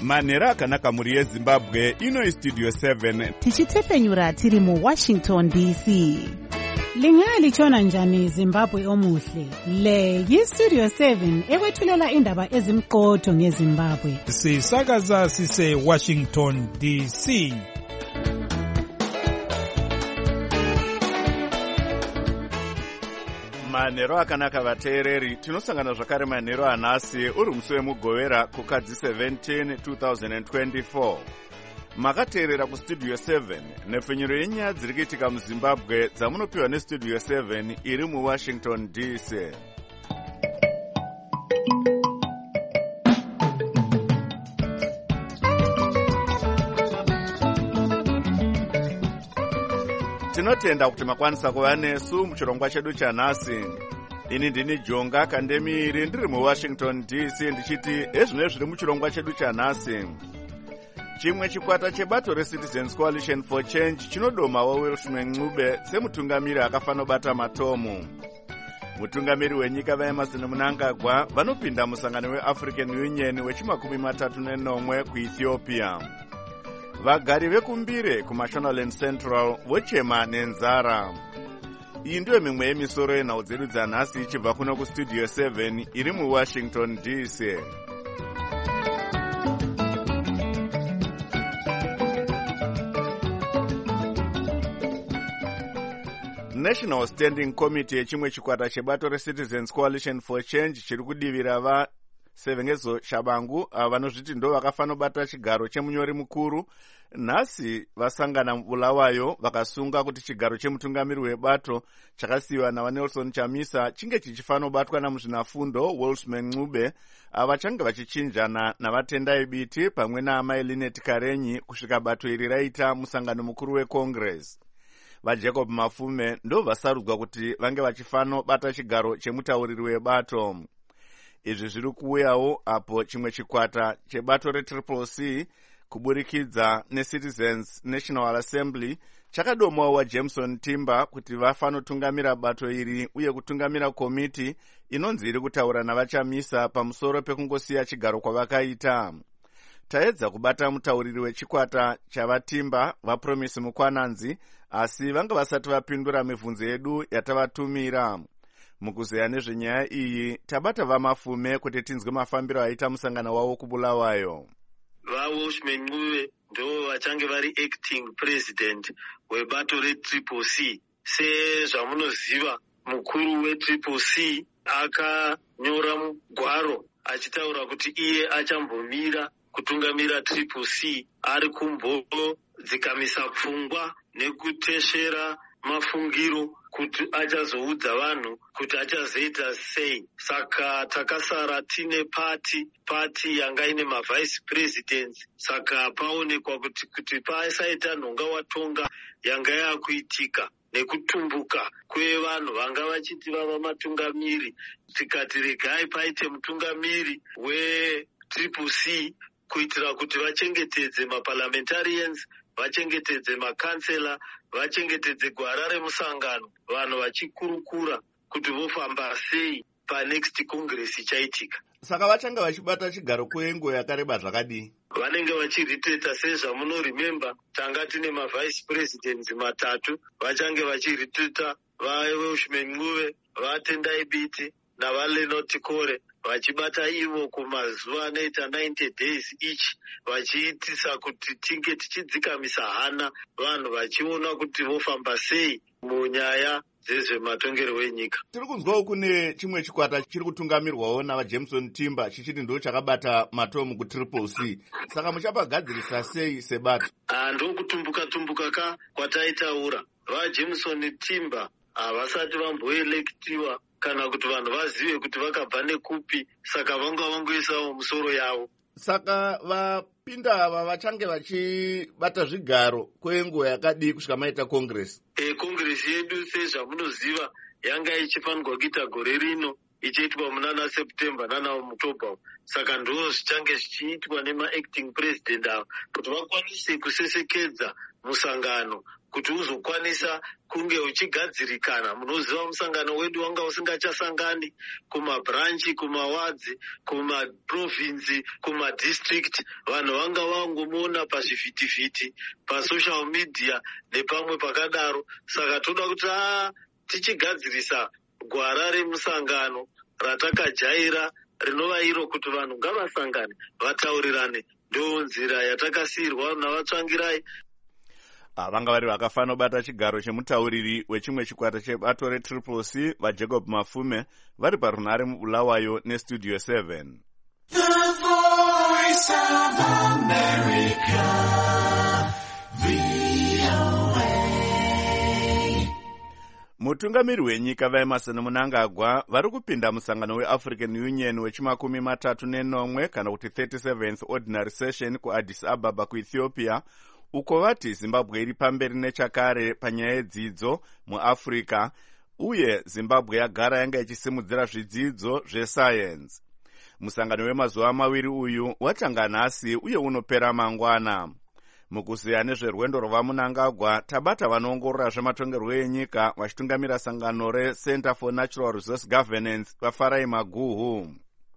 manhero akanaka mhuri yezimbabwe. Ino Studio 7 tichitepfenyura tiri muWashington DC. Lingalitshona njani Zimbabwe omuhle? Le yiStudio 7 ekwethulela indaba ezimqotho ngeZimbabwe. Sisakaza sise Washington DC. manhero akanaka vateereri, tinosangana zvakare manhero anhasi uri musi wemugovera kukadzi 17 2024. Makateerera kuStudio 7 nepfenyuro yenyaya dziri kuitika muZimbabwe dzamunopiwa neStudio 7 iri muWashington DC. Tinotenda kuti makwanisa kuva nesu muchirongwa chedu chanhasi. Ini ndini Jonga Kandemiri ndiri muWashington DC ndichiti ezvino zviri muchirongwa chedu chanhasi. Chimwe chikwata chebato reCitizens Coalition for Change chinodomawo Welshman Ncube semutungamiri akafanobata matomu. Mutungamiri wenyika vaEmerson Mnangagwa vanopinda musangano weAfrican Union wechi34 kuEthiopia. Vagari vekumbire kuMashonaland Central vochema nenzara. Iyi ndiyo mimwe yemisoro yenhau dzedu dzanhasi ichibva kuno kuStudio 7 iri muWashington DC. National Standing Committee yechimwe chikwata chebato reCitizens Coalition for Change chiri kudivira vaSevengezo Shabangu vanozviti ndo vakafanobata chigaro chemunyori mukuru. Nhasi vasangana muBulawayo vakasunga kuti chigaro chemutungamiri webato chakasiyiwa naVaNelson Chamisa chinge chichifanobatwa namuzvinafundo Welshman Ncube vachange vachichinjana navatendai biti pamwe naamai Linet Karenyi kusvika bato iri raita musangano mukuru weCongress. VaJacob Mafume ndo vasarudzwa kuti vange vachifanobata chigaro chemutauriri webato. Izvi zviri kuuyawo apo chimwe chikwata chebato reCCC kuburikidza neCitizens National Assembly chakadomawo waJameson Timber kuti vafanotungamira bato iri uye kutungamira komiti inonzi iri kutaura navaChamisa pamusoro pekungosiya chigaro kwavakaita. Taedza kubata mutauriri wechikwata chavaTimber vaPromise Mukwananzi asi vanga vasati vapindura mibvunzo yedu yatavatumira. Mukuzeya nezvenyaya iyi tabata vaMafume kuti tinzwe mafambiro aita musangano wavo kuBulawayo. VaWelshman Ncube ndo vachange vari acting president webato reCCC. Sezvamunoziva mukuru weCCC akanyora mugwaro achitaura kuti iye achambomira kutungamira CCC ari kumbodzikamisa pfungwa nekuteshera mafungiro kuti achazoudza vanhu kuti achazoita sei. Saka takasara tine pati yanga ine mavice presidents. Saka paonekwa kuti pasaita nhonga watonga yanga yakuitika nekutumbuka kwevanhu vanga vachiti vava matungamiri. Tikati regai paite mutungamiri weCCC kuitira kuti vachengetedze maparliamentarians, vachengetedze makansela, vachengetedze gwara remusangano, vanhu vachikurukura kuti vofamba sei panext congress ichaitika. Saka vachanga vachibata chigaro kwenguva yakareba zvakadii? Vanenge vachiriteta sezvamunoremember tanga tine mavice presidents 3 vachange vachiriteta vaWelshman Ncube, vaTendai Biti navaLenot Kore vachibata ivo kumazuva anoita 90 days each vachiitisa kuti tinge tichidzikamisa hana vanhu vachiona kuti vofamba sei munyaya dzezvematongerwo enyika. Tiri kunzwawo kune chimwe chikwata chiri kutungamirwawo navaJameson Timber chichiti ndo chakabata matomu kuCCC. Saka muchapagadzirisa sei sebato? Ndokutumbuka kwataitaura. VaJameson Timber havasati vamboelektiwa kana kuti vanhu vazive kuti vakabva nekupi, saka vangoisawo musoro yavo. Saka vapinda ava vachange vachibata zvigaro kwenguva yakadii kusvika maita congress? Congress yedu sezvamunoziva yanga ichifanirwa kuita gore rino ichiitwa muna September nana October. Saka ndo zvichange zvichiitwa nemaacting president ava kuti vakwanise kusesekedza musangano kuti uzokwanisa kunge uchigadzirikana. Munoziva musangano wedu wanga usingachasangani kumabranchi, kumawadzi, kumaprovinsi, kumadistrict. Vanhu vanga vangomona pazvivhitivhiti, pasocial media nepamwe pakadaro. Saka toda kuti tichigadzirisa gwara remusangano ratakajaira rinova iro kuti vanhu ngavasangane vataurirane. Ndo nzira yatakasiyirwa navatsvangirai. Vanga vari vakafanira kubata chigaro chemutauriri wechimwe chikwata chebato reCCC vaJacob Mafume vari parunhare muBulawayo neStudio 7. The Voice of America, VOA. Mutungamiri wenyika vaEmerson Mnangagwa vari kupinda musangano weAfrican Union wechi34 kana kuti 37th Ordinary Session kuAddis Ababa kuEthiopia, uko vati Zimbabwe iri pamberi nechakare panyaya yedzidzo muAfrica, uye Zimbabwe yagara yanga ichisimudzira zvidzidzo zvesayensi. Musangano wemazuva maviri uyu watanga nhasi uye unopera mangwana. Mukuziya nezverwendo rwaMnangagwa, tabata vanoongorora zvematongerwo enyika vachitungamira sangano reCenter for Natural Resource Governance vaFarai Maguhu.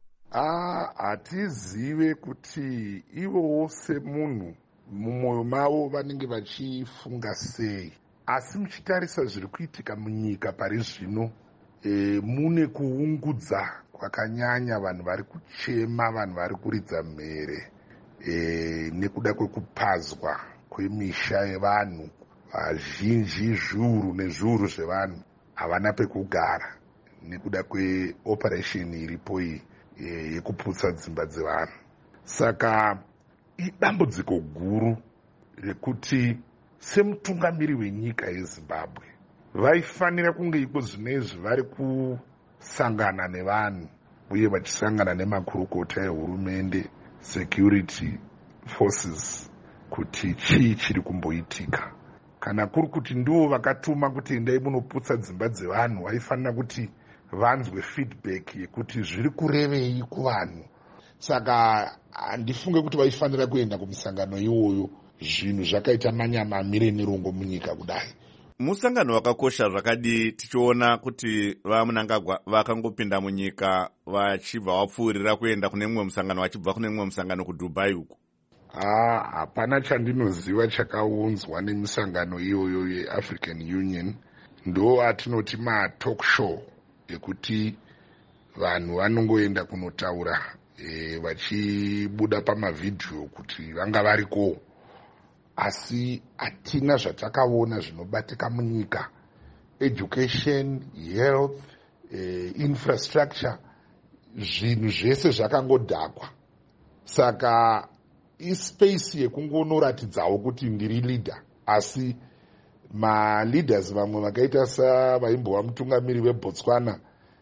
Hatizive kuti ivowo semunhu mumwoyo mavo vanenge vachifunga sei, asi muchitarisa zviri kuitika munyika pari zvino, mune kuungudza kwakanyanya, vanhu vari kuchema, vanhu vari kuridza mhere nekuda kwekupazwa kwemisha yevanhu. Vazhinji, zviuru nezviuru zvevanhu havana pekugara nekuda kweoperation iripo iyi yekuputsa dzimba dzevanhu. Saka idambudziko guru rekuti semutungamiri wenyika yeZimbabwe vaifanira kunge iko zvinezvi vari kusangana nevanhu uye vachisangana nemakurukota ehurumende, security forces, kuti chii chiri kumboitika. Kana kuri kuti ndivo vakatuma kuti endai munoputsa dzimba dzevanhu, vaifanira kuti vanzwe feedback yekuti zviri kurevei kuvanhu. Saka handifunge kuti vaifanira kuenda kumusangano iwoyo zvinhu zvakaita manyamamire nerongo munyika kudai. Musangano wakakosha zvakadi tichiona kuti vaMnangagwa vakangopinda munyika vachibva vapfuurira kuenda kune mumwe musangano vachibva kune mumwe musangano kuDubai uko. Hapana chandinoziva chakaunzwa nemisangano iyoyo yeAfrican Union. Ndo atinoti ma-talk show ekuti vanhu vanongoenda kunotaura vachibuda pamavhidhiyo kuti vanga variko, asi hatina zvatakaona zvinobatika munyika. Education, health, infrastructure, zvinhu zvese zvakangodhakwa. Saka ispace yekungonoratidzawo kuti ndiri leader, asi maleaders vamwe vakaita savaimbova mutungamiri weBotswana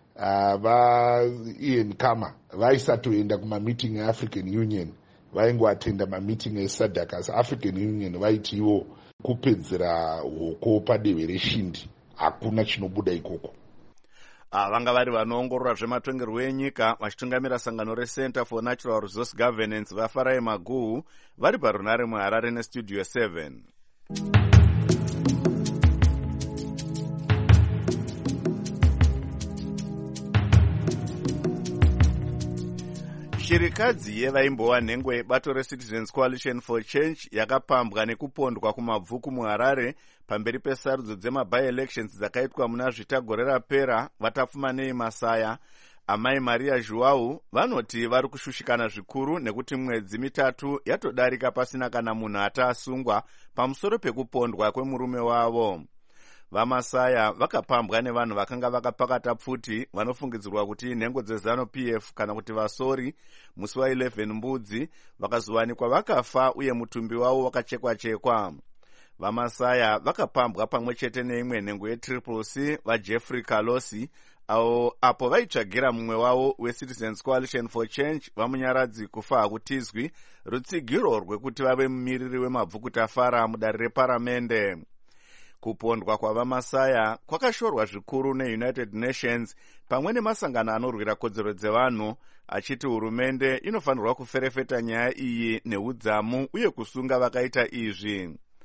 Ian Khama vaisatoenda kumameeting eAfrican Union, vaingoatenda mameeting eSADC. Asi African Union vaiti ivo kupedzera hoko padehwe reshindi, hakuna chinobuda ikoko. Vanga vari vanoongorora zvematongerwo enyika vachitungamira sangano reCenter for Natural Resource Governance vaFarai Maguhu vari parunhare muHarare neStudio 7. Shirikadzi yevaimbowa nhengo yebato reCitizens Coalition for Change yakapambwa nekupondwa kumabvuku muHarare pamberi pesarudzo dzema-by-elections dzakaitwa muna zvitagore rapera. Vatafumanei Masaya, Amai Maria Joao vanoti vari kushushikana zvikuru nekuti mwedzi mitatu yatodarika pasina kana munhu ataasungwa pamusoro pekupondwa kwemurume wavo. VaMasaya vakapambwa nevanhu vakanga vakapakata pfuti vanofungidzirwa kuti nhengo dzeZANU-PF kana kuti vasori. Musi wa11 Mbudzi vakazowanikwa vakafa uye mutumbi wavo wakachekwa-chekwa. VaMasaya vakapambwa pamwe chete neimwe nhengo yeCCC vaJeffrey Kalosi apo vaitsvagira mumwe wavo weCitizens Coalition for Change vamunyaradzi kufa hakutizwi, rutsigiro rwekuti vave mumiriri wemabvukutafara mudare reparamende. Kupondwa kwavaMasaya kwakashorwa zvikuru neUnited Nations pamwe nemasangano anorwira kodzero dzevanhu, achiti hurumende inofanirwa kuferefeta nyaya iyi neudzamu uye kusunga vakaita izvi.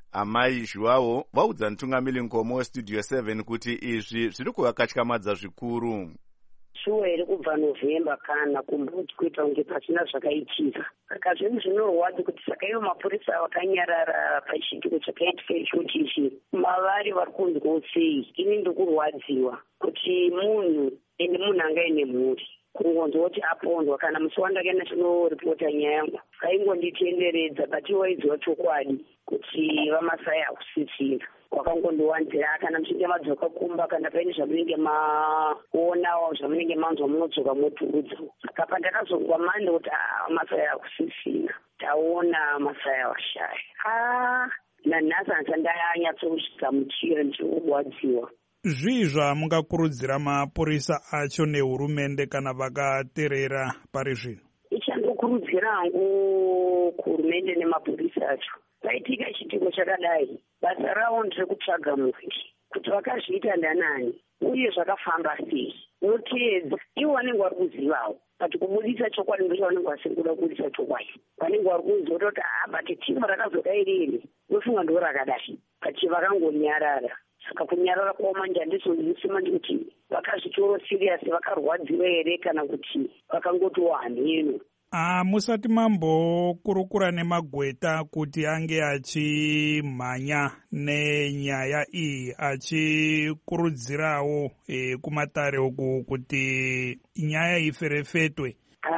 amai Joao vaudza mutungamiri Nkomo westudio 7 kuti izvi zviri kuvakatyamadza zvikuru. Shuwa iri kubva Novemba kana kumbuti kuita kunge pasina zvakaitika. Saka zvinhu zvinorwadza kuti saka ivo mapurisa vakanyarara pachitiko chakaitika ichochi ichi mavari vari kunzwawo sei. Ini ndokurwadziwa kuti munhu angaine mhuri kungonzwa kuti apondwa kana musi wandakaenda chinoripota nyaya yangu vaingonditenderedza but waiziva chokwadi kuti vamasai hakusisina wakangondiwanzira kana muchinge madzoka kumba kana paine zvamunenge maona zvamunenge manzwa munodzoka moturudza. Saka pandakazongwa mande kuti masai hakusisina taona masai washaya nanhasi handanyatsogamuchira ndichirwadziwa. Zvii zvamungakurudzira mapurisa acho nehurumende kana vakateerera pari zvino? Ichandokurudzira hangu kuhurumende nemapurisa acho paitika chitiko chakadai basa ravo nderekutsvaga muviri kuti vakazviita ndanani uye zvakafamba sei noteedza ivo vanenge vari kuzivawo but kubudisa chokwadi ndocho vanenge vasiri kuda kubudisa chokwadi vanenge vari kuziva kuti but timu rakazodai riri nofunga ndo rakadai but vakangonyarara. Saka kunyarara kwavo manje handizozvisima ndikuti vakazvitoro serious vakarwadziwa here kana kuti vakangotiwa hanheno. Musati mambokurukura nemagweta kuti ange achimhanya nenyaya iyi achikurudzirawo kumatare uku kuti nyaya iferefetwe?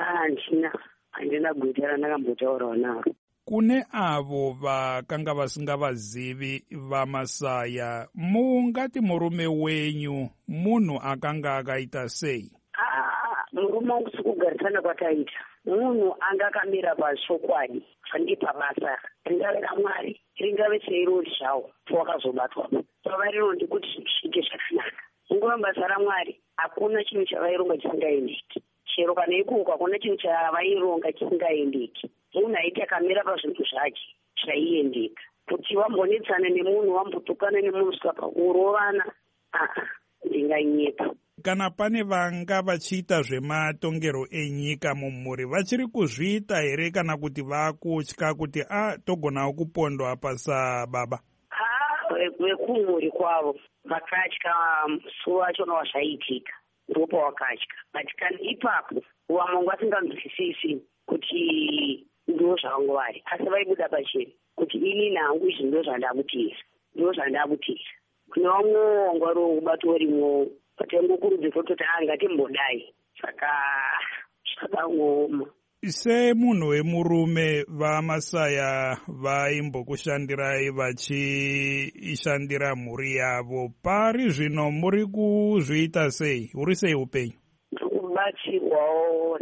Handina gweta randakambotaurawo naro. Kune avo vakanga vasingavazivi vamasaya, mungati murume wenyu munhu akanga akaita sei? Murume wangu sikugarisana kwataita munhu anga akamira pachokwadi fanike pabasa ringave raMwari ringave seirori zvawo pawakazobatwapo pavariro ndikuti zviite zvakanaka nguva basa raMwari hakuna chinhu chavaironga chisingaendeki chero kana ikoko hakuna chinhu chavaironga chisingaendeki munhu aiti akamira pazvinhu zvake zvaiendeka kuti wambonetsana nemunhu wambotukana nemunhu svika pakurovana ndinganyepa. Kana pane vanga vachiita zvematongero enyika mumhuri vachiri kuzviita here kana kuti vakutya kuti togonawo kupondwa pasa baba? Vekumhuri kwavo vakatya musi wachona wazvaitika ndopa wakatya but kana ipapo vamwe vasinganzwisisi kuti ndo zvangu vari asi vaibuda pachena kuti ini nangu izvi ndo zvandakutira kune vamwe wangwari wokubatwa rimwo patangokurudzirwa kuti ngatimbodai saka zvakangoma. Semunhu wemurume vamasaya vaimbokushandirai vachishandira mhuri yavo pari zvino muri kuzviita sei? Uri sei upenyu? Ndikubatsirwawo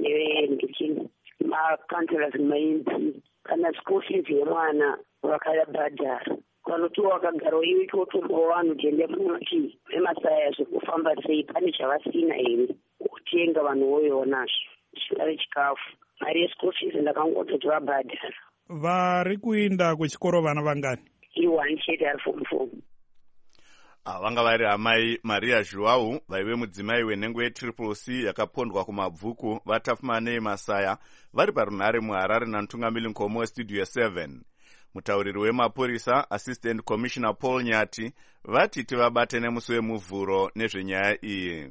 makanselas nemaMP kana school fees yemwana vakayabhadhara vanotiwa vakagarawo iwe ikotombawo vanhu tende munoti vemasaya zvekufamba sei pane chavasina here kutenga vanhu voyonazvo zvingave chikafu mari yeschool fees ndakangototi vabhadhara. Vari kuinda kuchikoro vana vangani? I1 chete ari form 4. Vanga vari amai Maria Joao vaive mudzimai wenhengo yeCCC yakapondwa kumabvuku vaTafumanei Masaya vari parunhare muHarare namutungamiri Nkomo westudio 7. Mutauriri wemapurisa Assistant Commissioner Paul Nyati vati tivabate nemusi wemuvhuro nezvenyaya iyi.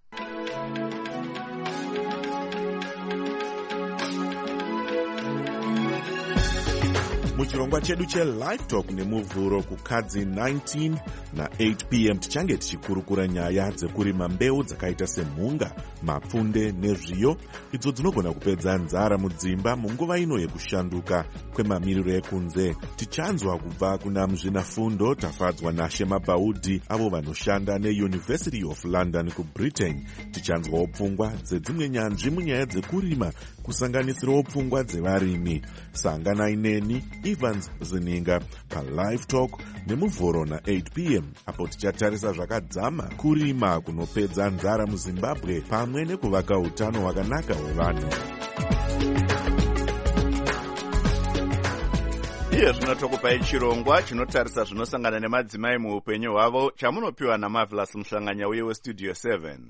Muchirongwa chedu cheLive Talk nemuvhuro kukadzi 19 na 8 p.m. tichange tichikurukura nyaya dzekurima mbeu dzakaita semhunga, mapfunde nezviyo idzo dzinogona kupedza nzara mudzimba munguva ino yekushanduka kwemamiriro ekunze. Tichanzwa kubva kuna muzvinafundo tafadzwa naShema Baudi avo vanoshanda neUniversity of London kuBritain. Tichanzwawo pfungwa dzedzimwe nyanzvi munyaya dzekurima kusanganisirawo pfungwa dzevarimi. Sanganai neni Evans Zininga paLive Talk nemuvhuro na8 p.m. apo tichatarisa zvakadzama kurima kunopedza nzara muZimbabwe pamwe nekuvaka utano hwakanaka hwevanhu. Iye zvino tokupai chirongwa chinotarisa zvinosangana nemadzimai muupenyu hwavo chamunopiwa naMarvelous Muhlanganya uye westudio 7.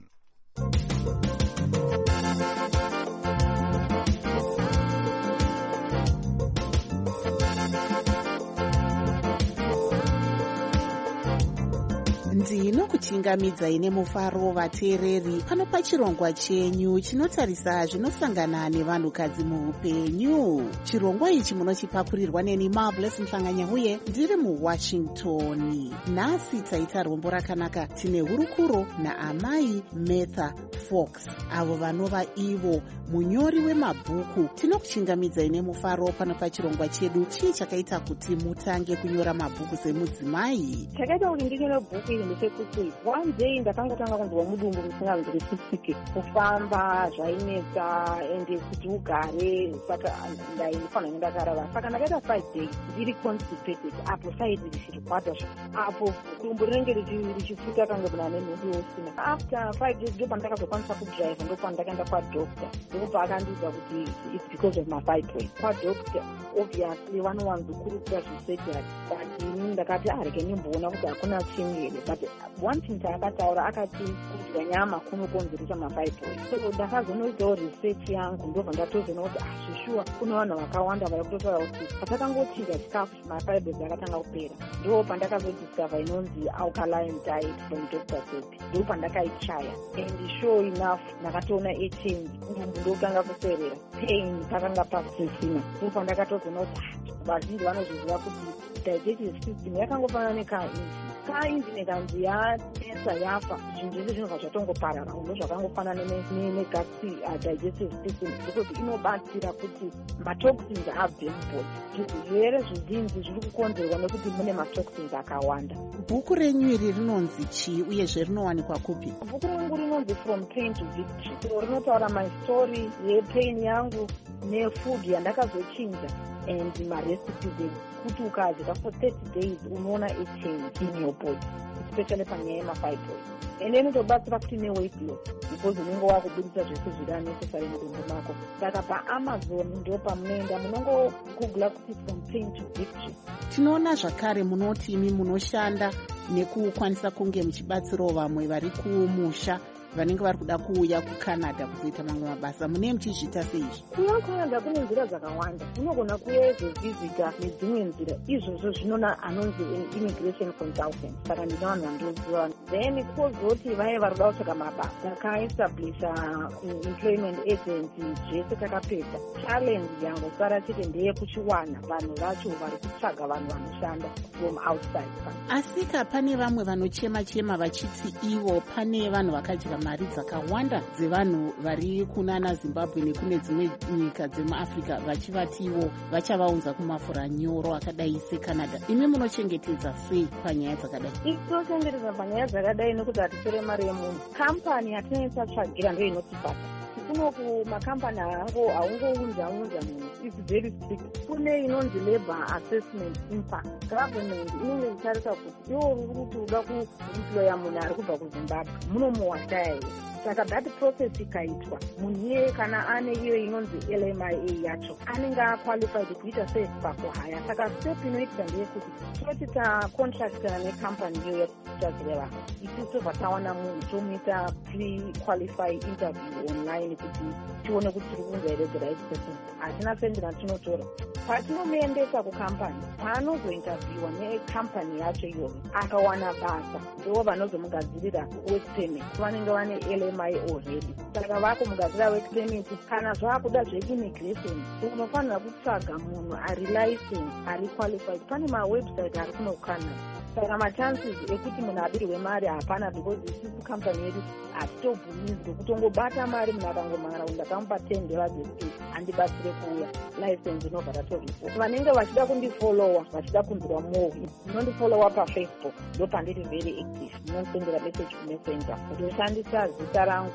Tinokuchingamidzai nemufaro vateereri pano pachirongwa chenyu chinotarisa zvinosangana nevanhukadzi muupenyu. Chirongwa ichi munochipakurirwa neni Marvelous Mhlanganyauye ndiri muWashington. Nhasi taita rombo rakanaka tine hurukuro naamai Martha Fox, avo vanova ivo munyori wemabhuku. Tinokuchingamidzai nemufaro pano pachirongwa chedu. Chii chakaita kuti mutange kunyora mabhuku semudzimai? Chakaita kuti ndinyore bhuku iri ndechekuti one day ndakangotanga kunzwa mudumbu musinganzi risisike, kufamba zvainetsa ende kuti ugare, saka ndaifanira ndakarara. Saka ndakaita 5 days ndiri constipated, apo saidi richirikwadwa, apo dumbu rinenge richifuta kange muna nemhundu yosina. After 5 days ndo pandakazokwanisa kudrive, ndo pandakaenda kwadoctor, ndokupa akandiudza kuti it's because of my fibroid. Kwadoctor obviously vanowanzokurudzira zvisurgery, but ini ndakati rege ndimboona kuti hakuna chingere. But one thing taakataura akati kudya nyama kunokonzeresa mafibroid. So ndakazonoitawo research yangu, ndobva ndatozoona kuti zvishuwa kune vanhu vakawanda vari kutotaura kuti patakangotidya chikafu mafibroid akatanga kupera. Ndo pandakazodiscover inonzi alkaline diet from Dr. Sophie. Ndo pandakaichaya and sure enough ndakatoona echange, ndumbu ndokutanga kuserera, pain pakanga pasisina. Ndo pandakatozoona kuti vazhinji vanozviziva kuti digestive system yakangofanana nekainzi nekanzi yanetsa yafa, zvinhu zvese zvinobva zvatongoparara, uno zvakangofanana negasi digestive system, because inobatsira kuti matoxins abve mubody. Zvirwere zvizhinji zviri kukonzerwa nekuti mune matoxins akawanda. Bhuku renyu iri rinonzi chii uyezve rinowanikwa kupi? Bhuku rangu rinonzi From Pain to Victory. So rinotaura my story yepain yangu nefood yandakazochinja and marecipes kuti ukadya for 30 days unoona a change in your body, especially panyaya yemafibroid. And inotobatsira kuti neweight loss, because unenge wakubudisa zvese zviri unnecessary mudumbu mako. Saka paAmazon ndo pamunoenda munongogoogla kuti From Pain to Victory. Tinoona zvakare munoti imi munoshanda nekukwanisa kunge muchibatsirawo vamwe vari kumusha vanenge vari kuda kuuya kuCanada kuzoita mamwe mabasa. Mune muchizviita seizvi? Kuuya kuCanada kune nzira dzakawanda. Unogona kuuya ezovhizita nedzimwe nzira. Izvozvo zvinona anonzi immigration consultant. Saka ndina vanhu vandoziva. Then kozoti vaye vari kuda kutsvaga mabasa, takaestablisha employment agency, zvese takapedza. Challenge yangosara chete ndeyekuchiwana vanhu vacho vari kutsvaga vanhu vanoshanda from outside. Asika pane vamwe vanochema vachiti ivo pane vanhu vakadya mari dzakawanda dzevanhu vari kunana Zimbabwe nekune dzimwe nyika dzemuAfrica vachivatiwo vachavaunza kumafura nyoro akadai seCanada. Imi munochengetedza sei panyaya dzakadai? Tinochengetedza panyaya dzakadai nekuti hatisore mari yemunhu. Kampani yatinosatsvagira ndiyo inotibata. Kunoku makampani haungounza munhu. It's very strict. Kune inonzi labor assessment impact. Government inenge ichitarisa kuti iwo uri kuti uda kuemploya munhu ari kubva kuZimbabwe munomuwata here. Saka that process ikaitwa, munhu iye kana ane iyo inonzi LMIA yacho anenge aqualified kuita sei pakuhaya. Saka step inoitwa ndeyekuti toti tacontractana necompany iyo yekutadzire vanhu, isusu tobva tawana munhu tomuita pre-qualify interview online kuti tione kuti tiri kuunza here the right person. Hatina sendi ratinotora. Patinomuendesa kucompany, paanozointerviewa necompany yacho iyoyo akawana basa, ndo vanozomugadzirira work permit. Vanenge vane LMI already. Saka vakumugadzirira work permit. Kana zvakuda zveimmigration, unofanira kutsvaga munhu ari licensed, ari qualified. Pane mawebsite ari kuno kuCanada. Saka machances ekuti munhu abirwe mari hapana, because isusu company yedu hatitobvumirwi kutongobata mari munhu akangomhara ndakampa $10 kuti andibatsire kuuya license inobva ratoripo. Vanenge vachida kundifollowa, vachida kunzwa more, munondifollowa paFacebook, ndo pandiri very active. Munondisendera message kuMessenger. Ndoshandisa zita rangu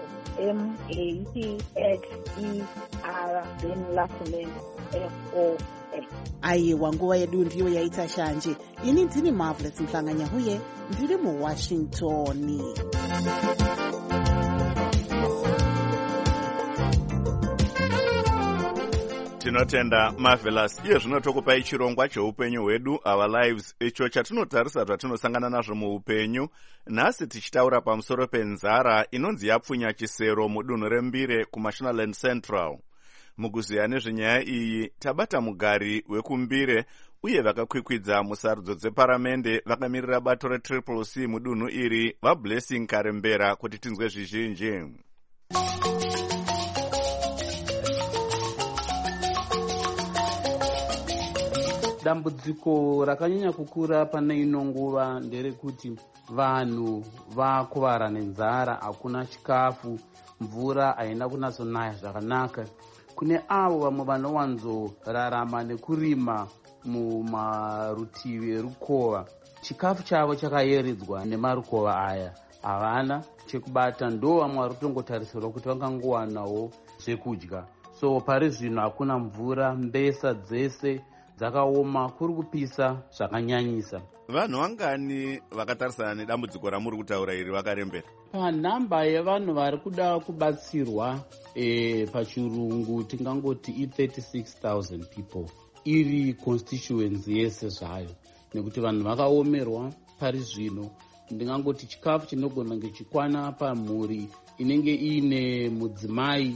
MATHER then last name FOX. Aiwa, nguva yedu ndiyo yaita shanje. Ini ndini Marvelous Mhlanganyauye, ndiri muWashington. Tinotenda Marvelous. Iye zvino tokupai chirongwa cheupenyu hwedu, Our Lives, icho chatinotarisa zvatinosangana nazvo muupenyu. Nhasi tichitaura pamusoro penzara inonzi yapfunya chisero mudunhu reMbire kuMashonaland Central. Mukuziya nezvenyaya iyi tabata mugari wekuMbire uye vakakwikwidza musarudzo dzeparamende vakamirira bato retriple C mudunhu iri vablessing Karembera kuti tinzwe zvizhinji. Dambudziko rakanyanya kukura pane ino nguva nderekuti vanhu vakuvara nenzara, hakuna chikafu, mvura haina kunatsonaya zvakanaka. Kune avo vamwe vanowanzorarama nekurima mumarutivi erukova, chikafu chavo chakayeredzwa nemarukova aya, havana chekubata, ndo vamwe vari kutongotarisirwa kuti vangangowanawo zvekudya. So pari zvino hakuna mvura, mbesa dzese dzakaoma, kuri kupisa zvakanyanyisa. Vanhu vangani vakatarisana nedambudziko ramuri kutaura iri vakarembera? Panhamba yevanhu vari kuda kubatsirwa pachirungu tingangoti i36,000 people iri constituency yese zvayo, nekuti vanhu vakaomerwa pari zvino. Ndingangoti chikafu chinogona ngechikwana pamhuri inenge ine mudzimai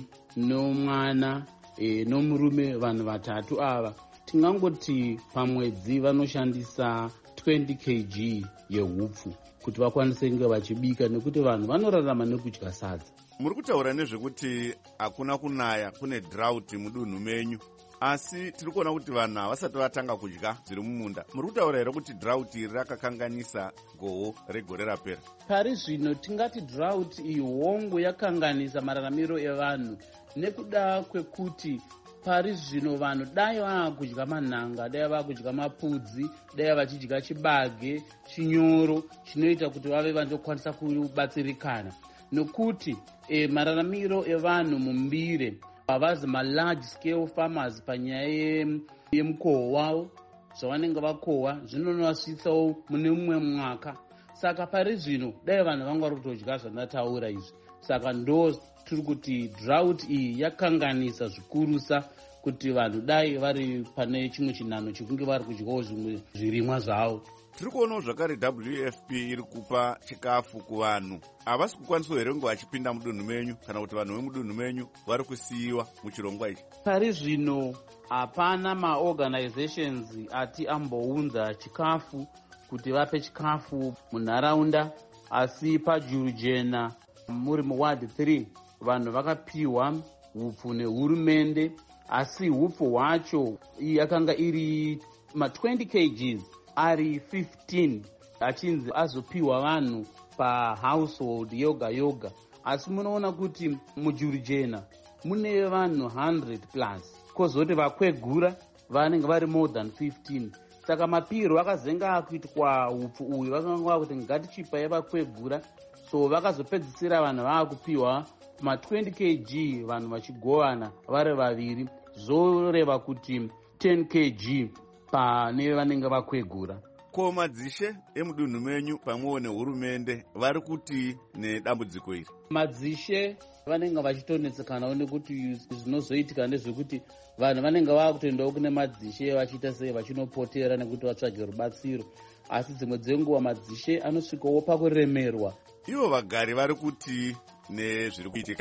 nomwana nomurume, vanhu vatatu ava, tingangoti pamwedzi vanoshandisa 20 kg yehupfu kuti vakwanise kunge vachibika, nekuti vanhu vanorarama nekudya sadza. Muri kutaura nezvekuti hakuna kunaya, kune drought mudunhu menyu, asi tiri kuona kuti vanhu havasati vatanga kudya zviri mumunda. Muri kutaura here kuti drought iri rakakanganisa gohwo regore rapera? Pari zvino tingati drought iyi hongu yakanganisa mararamiro evanhu nekuda kwekuti pari zvino vanhu dai vaakudya manhanga, dai vaakudya mapudzi, dai vachidya chibage, chinyoro, chinoita kuti vave vanokwanisa kubatsirikana. Nokuti mararamiro evanhu mumbire havazi malarge scale farmers panyaya yemukohwo wavo, zvavanenge vakohwa zvinonovasvitsawo mune mumwe mwaka. Saka pari zvino dai vanhu vanga vari kutodya zvandataura izvi. Saka ndo tiri kuti drought iyi yakanganisa zvikurusa kuti vanhu dai vari pane chimwe chinhano chekunge vari kudyawo zvimwe zvirimwa zvavo. Tiri kuonawo zvakare WFP iri kupa chikafu kuvanhu. Havasi kukwaniswa here kunge vachipinda mudunhu menyu, kana kuti vanhu vemudunhu menyu vari kusiyiwa muchirongwa ichi? Pari zvino hapana maorganizations ati ambounza chikafu kuti vape chikafu munharaunda, asi pajuru jena muri muward 3 vanhu vakapiwa hupfu nehurumende, asi hupfu hwacho yakanga iri ma20 kg ari 15 achinzi azopiwa vanhu pahousehold yoga yoga. Asi munoona kuti mujuru jena mune vanhu 100 plus, kozoti vakwegura vanenge vari more than 15. Saka mapiro akazenga akuitwa hupfu uyu vakanga kuti ngatichipai vakwegura, so vakazopedzisira vanhu vaakupiwa ma20 kg vanhu vachigovana vari vaviri, zoreva kuti 10 kg pane vanenge vakwegura. Ko madzishe emudunhu menyu pamwewo nehurumende vari kuti nedambudziko iri? Madzishe vanenge vachitonetsekanawo nekuti zvinozoitika ndezvekuti vanhu vanenge vakutoendawo kune madzishe vachiita sei vachinopotera nekuti vatsvage rubatsiro, asi dzimwe dzenguva madzishe anosvikawo pakuremerwa. Ivo vagari vari kuti nezviri kuitika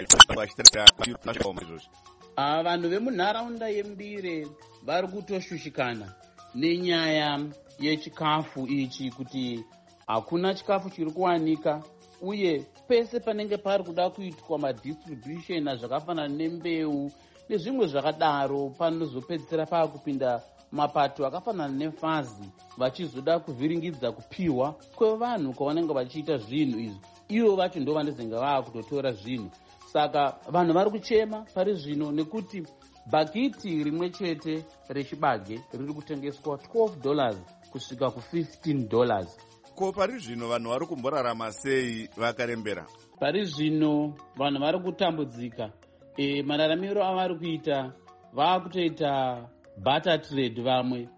izvozvi? Vanhu vemunharaunda yeMbire vari kutoshushikana nenyaya yechikafu ichi, kuti hakuna chikafu chiri kuwanika, uye pese panenge pari kuda kuitwa madistribution zvakafanana nembeu nezvimwe zvakadaro, panozopedzisira paakupinda mapato akafanana nefazi vachizoda kuvhiringidza kupiwa kwevanhu kwavanenge vachiita zvinhu izvi. Ivo vacho ndo vanezenge vaakutotora zvinhu. Saka vanhu vari kuchema pari zvino nekuti bhakiti rimwe chete rechibage riri kutengeswa $12 kusvika ku$15. Ko pari zvino vanhu vari kumborarama sei vakarembera? Pari zvino vanhu vari kutambudzika. Mararamiro avari kuita, vaakutoita barter trade, vamwe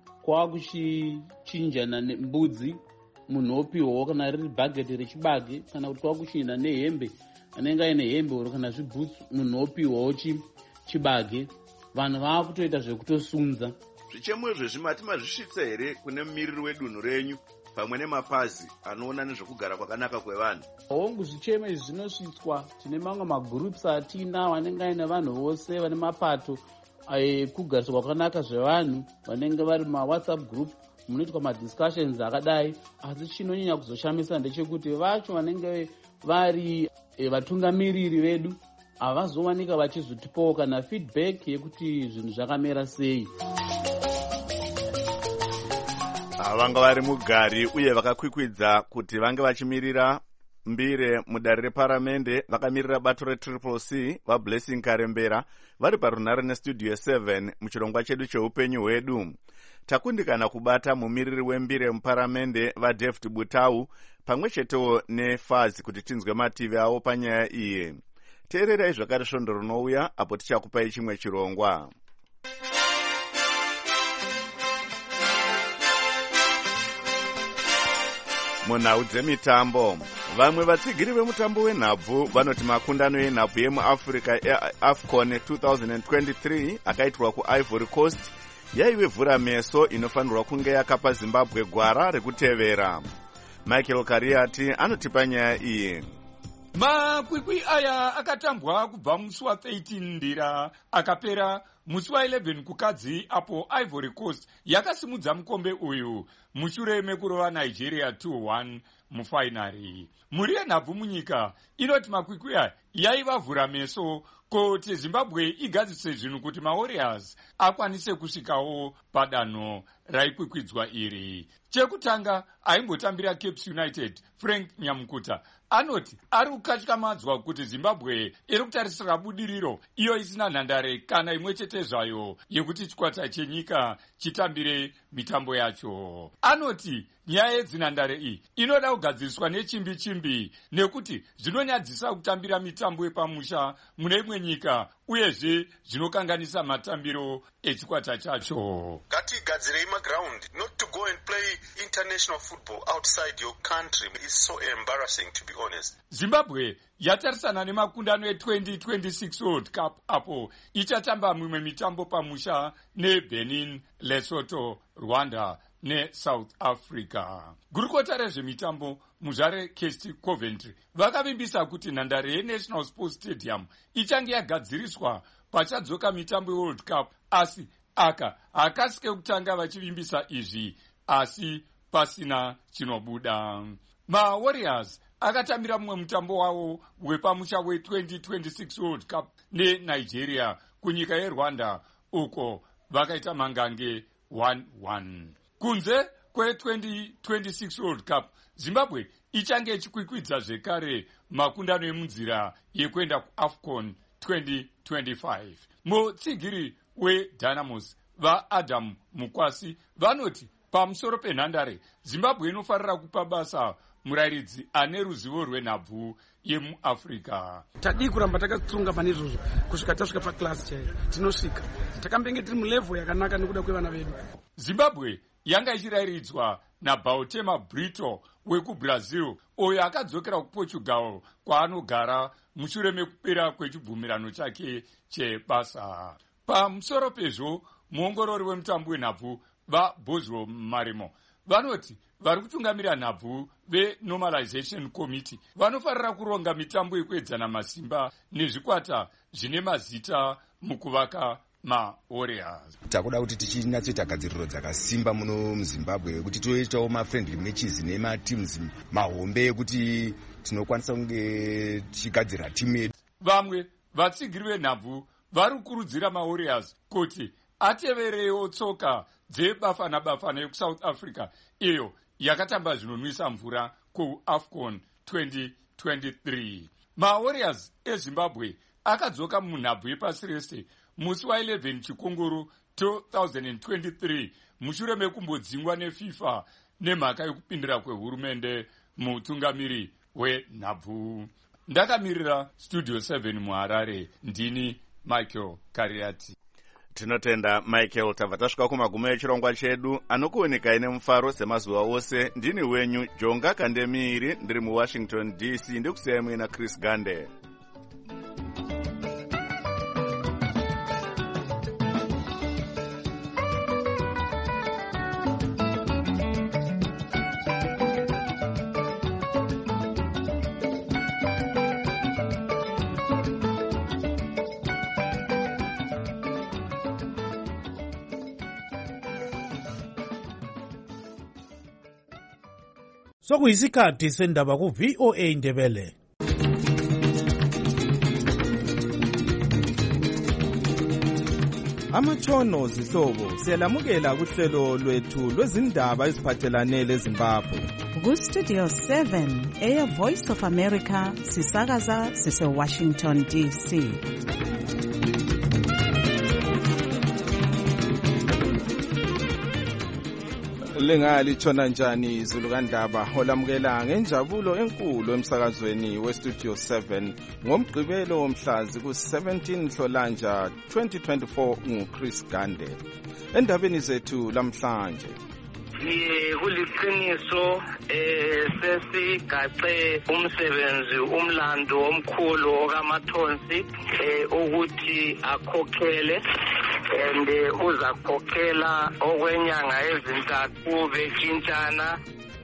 kwakuchinjana nembudzi, munhu opiwawo kana riri bhageti rechibage, kana kuti kwakuchina nehembe, anenge aine hembe kana zvibhutsu, munhu opiwawo chibage. Vanhu vaakutoita zvekutosunza. Zvichemo izvezvi mati mazvisvitsa here kune mumiriri wedunhu renyu pamwe nemapazi anoona nezvekugara kwakanaka kwevanhu? Hongu, zvichemo izvi zvinosvitswa. Tine mamwe magroups atina vanenge aine vanhu vose vane mapato kugariswa kwakanaka zvevanhu vanenge vari mawhatsapp group munoitwa madiscussions akadai. Asi chinonyanya kuzoshamisa ndechekuti vacho vanenge vari vatungamiriri vedu havazowanika vachizotipawo kana feedback yekuti zvinhu zvakamera sei. vanga vari mugari uye vakakwikwidza kuti vange vachimirira mbire mudare reparamende vakamirira bato retriple C vablessing Karembera vari parunhare nestudio 7 muchirongwa chedu cheupenyu hwedu. Takundikana kubata mumiriri wembire muparamende vaDavid Butau pamwe chetewo neFazi kuti tinzwe mativi avo panyaya iyi. Teererai zvakare svondo rinouya apo tichakupai chimwe chirongwa. Munhau dzemitambo, vamwe vatsigiri vemutambo wenhabvu vanoti makundano yenhabvu yemuafrica eAFCON 2023 akaitwa kuIvory Coast yaive vhura meso inofanirwa kunge yakapa Zimbabwe gwara rekutevera. Michael Kariati anotipa nyaya iyi. Makwikwi aya akatambwa kubva musi wa13 ndira akapera musi wa11 kukadzi apo Ivory Coast yakasimudza mukombe uyu mushure mekurova Nigeria 2-1 mufainari. Mhuri yenhabvu munyika inoti makwikwi aya yaiva vhura meso kuti Zimbabwe igadzise zvinhu kuti maWarriors akwanise kusvikawo padanho raikwikwidzwa iri. Chekutanga aimbotambira Cape United Frank Nyamukuta anoti ari kukatyamadzwa kuti Zimbabwe iri kutarisira budiriro iyo isina nhandare kana imwe chete zvayo yekuti chikwata chenyika chitambire mitambo yacho. Anoti nyaya yedzinhandare iyi inoda kugadziriswa nechimbi nekuti zvinonyadzisa kutambira mitambo yepamusha mune imwe nyika uyezve zvinokanganisa matambiro echikwata chacho. Ngatigadzirei maground, not to go and play international football outside your country is so embarrassing to be honest. Zimbabwe yatarisana nemakundano e2026 World Cup apo ichatamba mimwe mitambo pamusha neBenin, Lesotho, Rwanda neSouth Africa. Gurukota rezvemitambo muzvare Kesti Coventry vakavimbisa kuti nhandare yeNational Sports Stadium ichange yagadziriswa pachadzoka mitambo yeWorld Cup, asi hakasike kutanga vachivimbisa izvi asi pasina chinobuda. MaWarriors akatambira mumwe mutambo wavo wepamusha we2026 World Cup neNigeria kunyika yeRwanda uko vakaita mangange 1-1. Kunze kwe2026 World Cup, Zimbabwe ichange ichikwikwidza zvekare makundano emunzira yekuenda kuAFCON 2025. Mutsigiri weDynamos vaAdam Mukwasi vanoti pamusoro penhandare Zimbabwe inofarira kupa basa murayiridzi ane ruzivo rwenhabvu yemuAfrica. Tadii kuramba takatsunga pane izvozvo kusvika tasvika paklasi chaiyo tinosvika takambenge tiri mulevel yakanaka nekuda kwevana vedu. Zimbabwe yanga ichirayiridzwa naBautema Brito wekubrazil uyo akadzokera kuPortugal kwaanogara mushure mekupera kwechibvumirano chake chebasa. Pamusoro pezvo muongorori wemutambo wenhabvu vaBoswell Marimo vanoti vari kutungamira nhabvu veNormalization Committee vanofarira kuronga mitambo yekuedzana masimba nezvikwata zvine mazita mukuvaka maWarriors. Takuda kuti tichinatsoita gadziriro dzakasimba muno muZimbabwe kuti toitawo mafriendly matches nemateams mahombe ekuti tinokwanisa kunge tichigadzira timu yedu. Vamwe vatsigiri venhabvu vari kukurudzira maWarriors kuti ateverewo tsoka dzebafana yekuSouth Africa iyo yakatamba zvinonwisa mvura kuAFCON 2023. MaWarriors eZimbabwe akadzoka munhabvu yepasi rese musi wa11 chikunguru 2023 mushure mekumbodzingwa neFIFA nemhaka yekupindira kwehurumende mutungamiri wenhabvu. Ndakamirira Studio 7 muHarare, ndini Michael Kariati. Tinotenda Michael. Tabva tasvika kumagumo echirongwa chedu anokuonekai nemufaro semazuva ose. Ndini wenyu Jonga Kandemiri, ndiri muWashington DC. Ndikusiyai muina Chris Gande. Sokuyisikhathi sendaba ku VOA Ndebele. Amatshono zihlobo siyalamukela kuhlelo lwethu lwezindaba eziphathelane leZimbabwe. Ku-Studio 7 Air Voice of America sisakaza sise-Washington DC. Lingalitshona njani izulu kandaba olamukela ngenjabulo enkulu emsakazweni weStudio 7 ngomgqibelo womhlazi ku-17 Nhlolanja 2024 nguChris Gande. Endabeni zethu lamhlanje kuliqiniso sesigaxe umsebenzi umlando omkhulu okaMathonsi ukuthi akhokhele and uzakhokhela okwenyanga ezintathu betshintshana.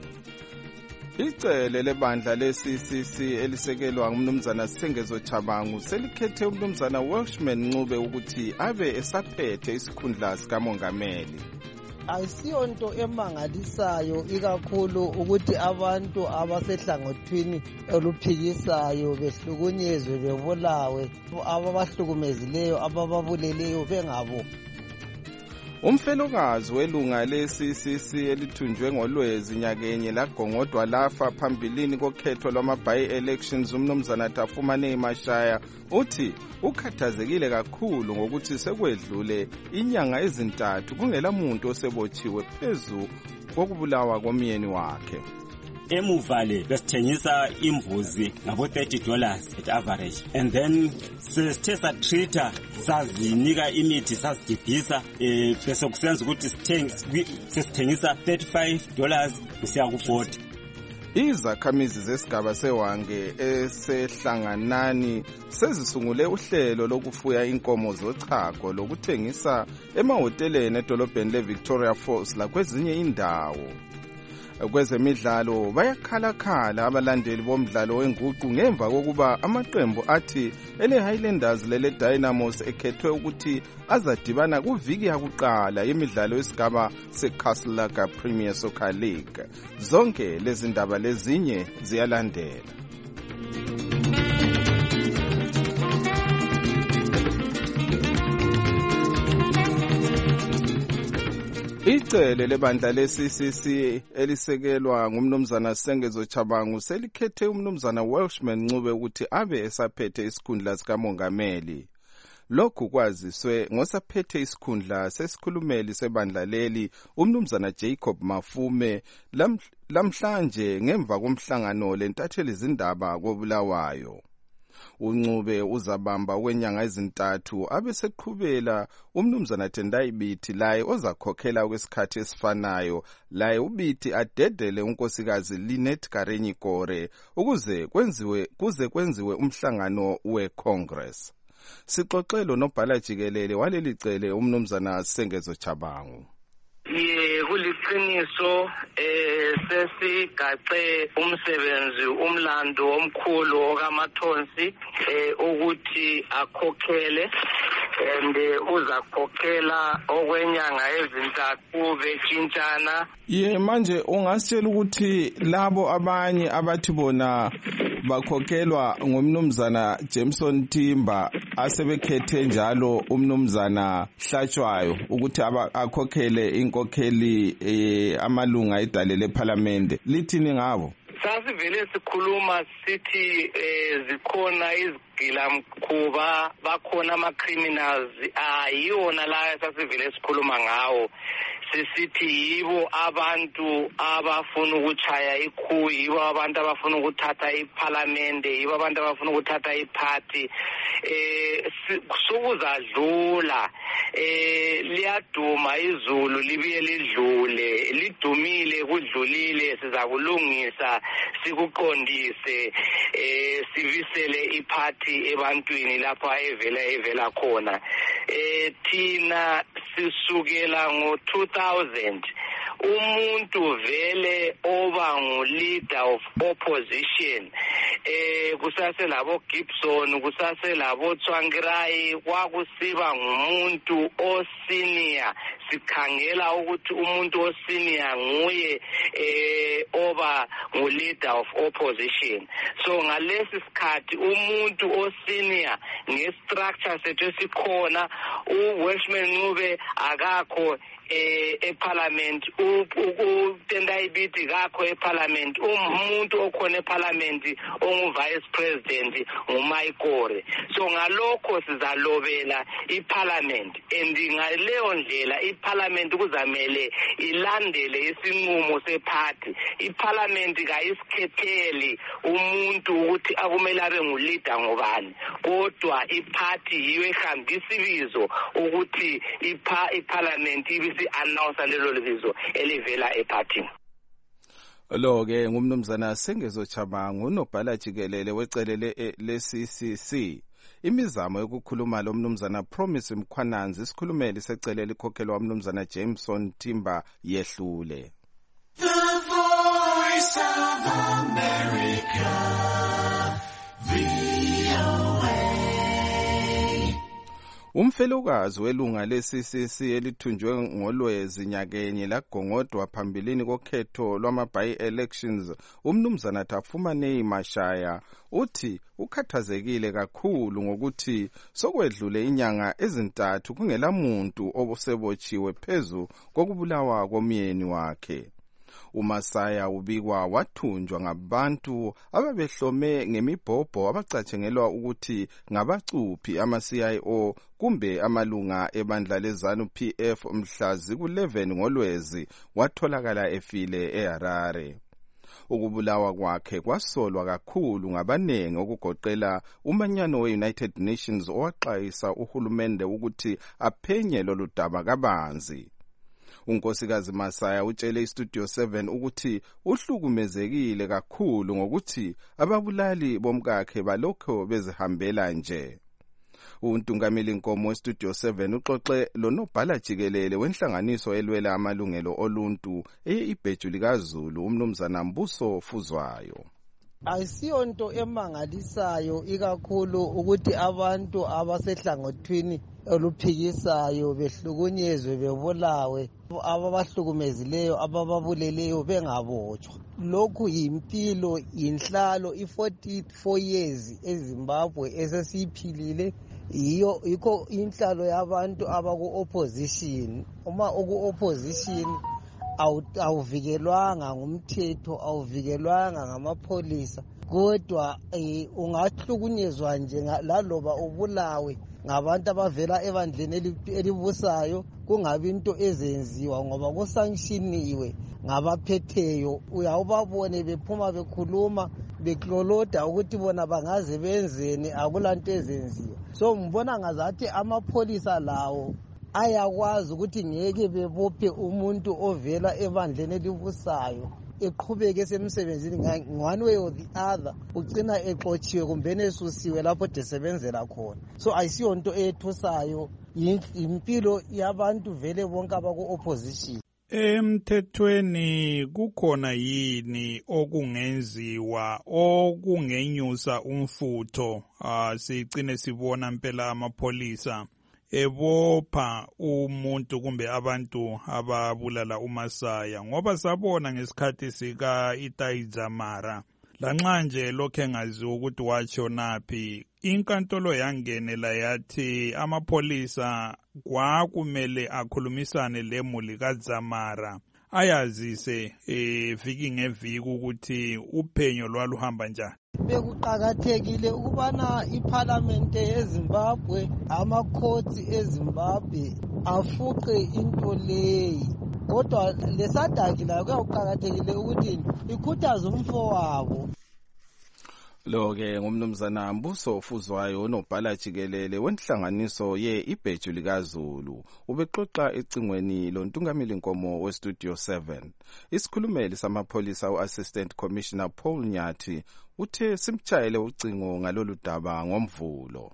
Icele lebandla le-CCC elisekelwa ngumnumzana Sengezo Chabangu selikhethe umnumzana Welshman Ncube ukuthi abe esaphethe isikhundla sikamongameli. Ayisiyonto emangalisayo ikakhulu ukuthi abantu abasehlangothini oluphikisayo behlukunyezwe bebulawe, ababahlukumezileyo abababuleleyo bengabo. Umfelokazi welunga le-CCC elithunjwe ngolwezi nyakenye lagongodwa lafa phambilini kokhetho lwama-by-elections umnumzana Tafumane Mashaya uthi ukhathazekile kakhulu ngokuthi sekwedlule inyanga ezintathu kungela muntu osebotshiwe phezu kokubulawa komyeni wakhe. Emuva le besithengisa imbuzi ngabo $30 at average, and then sesithe satreata sazinika imithi sazigibhisa bese kusenza ukuthi sesithengisa $35 kusiya ku-40. Izakhamizi zesigaba sewange esehlanganani sezisungule uhlelo lokufuya inkomo zochago lokuthengisa emahoteleni edolobheni leVictoria Falls lakwezinye indawo. Kwezemidlalo bayakhalakhala abalandeli bomdlalo wenguqu ngemva kokuba amaqembu athi ele-Highlanders lele-Dynamos ekhethwe ukuthi azadibana kuviki yakuqala yemidlalo yesigaba seCastlelaga Premier Soccer League. Zonke lezi ndaba lezinye ziyalandela. Icele lebandla le-CCC elisekelwa ngumnumzana Sengezo Chabangu selikhethe umnumzana Welshman Ncube ukuthi abe esaphethe isikhundla sikamongameli. Lokhu kwaziswe ngosaphethe isikhundla sesikhulumeli sebandla leli umnumzana Jacob Mafume lamhlanje ngemva komhlangano lentatheli izindaba kobulawayo. uNcube uzabamba kwenyanga ezintathu abeseqhubela umnumzana Tendai Biti laye ozakhokhela kwesikhathi esifanayo laye uBiti adedele unkosikazi Linet Karenyi Kore ukuze kwenziwe umhlangano weCongress. Sixoxelo nobhala jikelele waleli cele umnumzana Sengezo Chabangu. Kuliqiniso sesigaxe umsebenzi umlando omkhulu okaMathonsi ukuthi akhokhele and uzakhokhela okwenyanga ezintathu betshintshana. Manje ungasitshela ukuthi labo abanye abathi bona bakhokhelwa ngumnumzana Jameson Timba asebekhethe njalo umnumzana Hlatshwayo ukuthi akhokhele inkokheli amalunga edale leParliament, lithini ngabo? Sasivele sikhuluma sithi zikhona izigilamkhuba, bakhona ama-criminals, ayona la sasivele sikhuluma ngawo. Sisithi yibo abantu abafuna ukuchaya ikhu, yibo abantu abafuna ukuthatha iParliament, yibo abantu abafuna ukuthatha iparty. Sokuzadlula liyaduma izulu libuye lidlule, lidumile kudlulile, sizakulungisa sikuqondise sivisele iparty ebantwini lapha evela khona. Thina sisukela ngo-2000 umuntu vele oba ngu-leader of opposition kusaselabo Gibson, kusaselabo Tsvangirai, kwakusiba ngumuntu osenior. Sikhangela ukuthi umuntu osenior nguye oba ngu-leader of opposition. So ngalesi sikhathi umuntu osenior nge-structure sethu esikhona, uWelshman Ncube akakho eParliament, uTendai Biti kakho eParliament, umuntu okhona eParliament ongu-Vice President nguMaikore. So ngalokho sizalobela iParliament, and ngaleyo ndlela iParliament kuzamele ilandele isinqumo separty. iParliament kayisikhetheli umuntu ukuthi akumele abe ngu-leader ngobani, kodwa iparty yiyo ehambisa ibizo ukuthi iParliament announce lelo libizo elivela epartini. Lo ke ngumnumzana Sengezo Chabangu unobhala jikelele wecelele le-CCC. Imizamo yokukhuluma lo mnumzana Promise Mkhwananzi isikhulumeli secelele likhokhelwa umnumzana Jameson Timber yehlule. The Voice of America, Umfelokazi welunga le-CCC elithunjwe ngolwezi nyakenye lagongodwa phambilini kokhetho lwama-by-elections, umnumzana Tafumanei Mashaya uthi ukhathazekile kakhulu ngokuthi sokwedlule inyanga ezintathu kungela muntu obusebotshiwe phezu kokubulawa komyeni wakhe. uMasaya ubikwa wathunjwa ngabantu ababehlome ngemibhobho abacatshengelwa ukuthi ngabacuphi ama-CIO kumbe amalunga ebandla lezanu PF mhla ziku-11 ngolwezi watholakala efile eHarare. Ukubulawa kwakhe kwasolwa kakhulu ngabanengi okugoqela umanyano we-United Nations owaxwayisa uhulumende ukuthi aphenye lolu daba kabanzi. Unkosikazi Masaya utshele iStudio 7 ukuthi uhlukumezekile kakhulu ngokuthi ababulali bomkakhe balokho bezihambela nje. Untungameli Nkomo weStudio 7 uxoxe lonobhala jikelele wenhlanganiso elwela amalungelo oluntu ibheju likaZulu umnumzana Mbuso Fuzwayo. Ayisiyonto emangalisayo ikakhulu ukuthi abantu abasehlangothini oluphikisayo behlukunyezwe bebulawe, ababahlukumezileyo abababuleleyo bengabotshwa. Lokhu yimpilo yinhlalo i-44 years eZimbabwe esesiyiphilile, yikho inhlalo yabantu abaku-opposition. Uma uku-opposition awuvikelwanga ngumthetho, awuvikelwanga ngamapholisa, kodwa ungahlukunyezwa nje laloba ubulawe ngabantu abavela ebandleni elibusayo, kungabi into ezenziwa ngoba kusankshiniwe ngabaphetheyo. Uyawubabone bephuma bekhuluma bekloloda ukuthi bona bangaze benzeni, akulanto ezenziwa. So ngibona ngazathi amapholisa lawo ayakwazi ukuthi ngeke bebophe umuntu ovela ebandleni elibusayo eqhubeke esemsebenzini one way or the other, ugcina exotshiwe kumbe esusiwe lapho desebenzela khona. So ayisiyonto ethusayo, impilo yabantu vele bonke abaku-opposition. Emthethweni kukhona yini okungenziwa okungenyusa umfutho sicine sibona impela amapholisa ebopha umuntu kumbe abantu ababulala uMasaya, ngoba sabona ngesikhathi sika Itaizamara lanxa nje lokho engaziwa ukuthi watshonaphi, inkantolo yangenela yathi amapholisa kwakumele akhulumisane lemuli kaZamara ayazise viki ngeviki ukuthi uphenyo lwaluhamba njani. Bekuqakathekile ukubana iParliament yeZimbabwe, amakhoti eZimbabwe afuqe into leyi, kodwa lesadaki layo kuqakathekile ukuthi ikhuthaze umfowabo. Lo-ke ngumnumzana Mbuso Fuzwayo onobhala jikelele wenhlanganiso ibheju likaZulu ubexoxa ecingweni lontungameli Nkomo weStudio 7. Isikhulumeli samapholisa u-Assistant Commissioner Paul Nyathi uthe simtshayele ucingo ngalolu daba ngomvulo.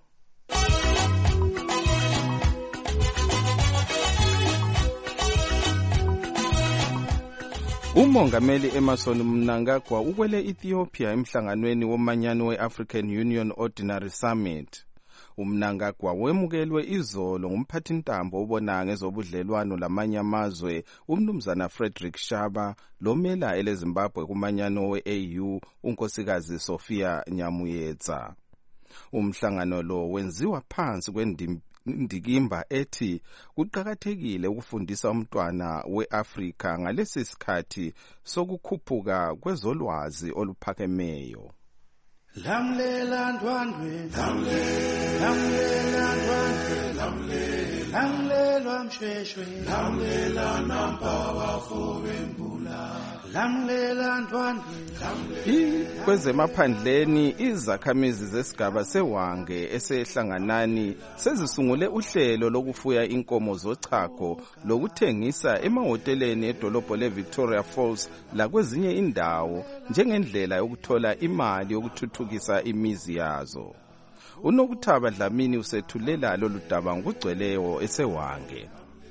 Umongameli Emmerson Mnangagwa ukwele Ethiopia emhlanganweni womanyano we-African Union Ordinary Summit. Umnangagwa wemukelwe izolo ngumphathintambo obona ngezobudlelwano lamanye amazwe umnumzana Frederick Shaba lomela eleZimbabwe kumanyano we-AU unkosikazi Sophia Nyamuyetsa. Umhlangano lo wenziwa phansi kwendikimba ethi kuqakathekile ukufundisa umntwana we-Afrika ngalesi sikhathi sokukhuphuka kwezolwazi oluphakemeyo. Lamlela ndwandwe, lamlela ndwandwe, lamlela mshweshwe, lamlela nampawa fobembula, lamlela ndwandwe. Kwezemaphandleni izakhamizi zesigaba seWange esehlanganani sezisungule uhlelo lokufuya inkomo zochago lokuthengisa emahoteleni edolobho leVictoria Falls lakwezinye indawo njengendlela yokuthola imali yokuthuthukisa imizi yazo. UNokuthaba Dlamini usethulela lolu daba ngokugcweleyo eseWange.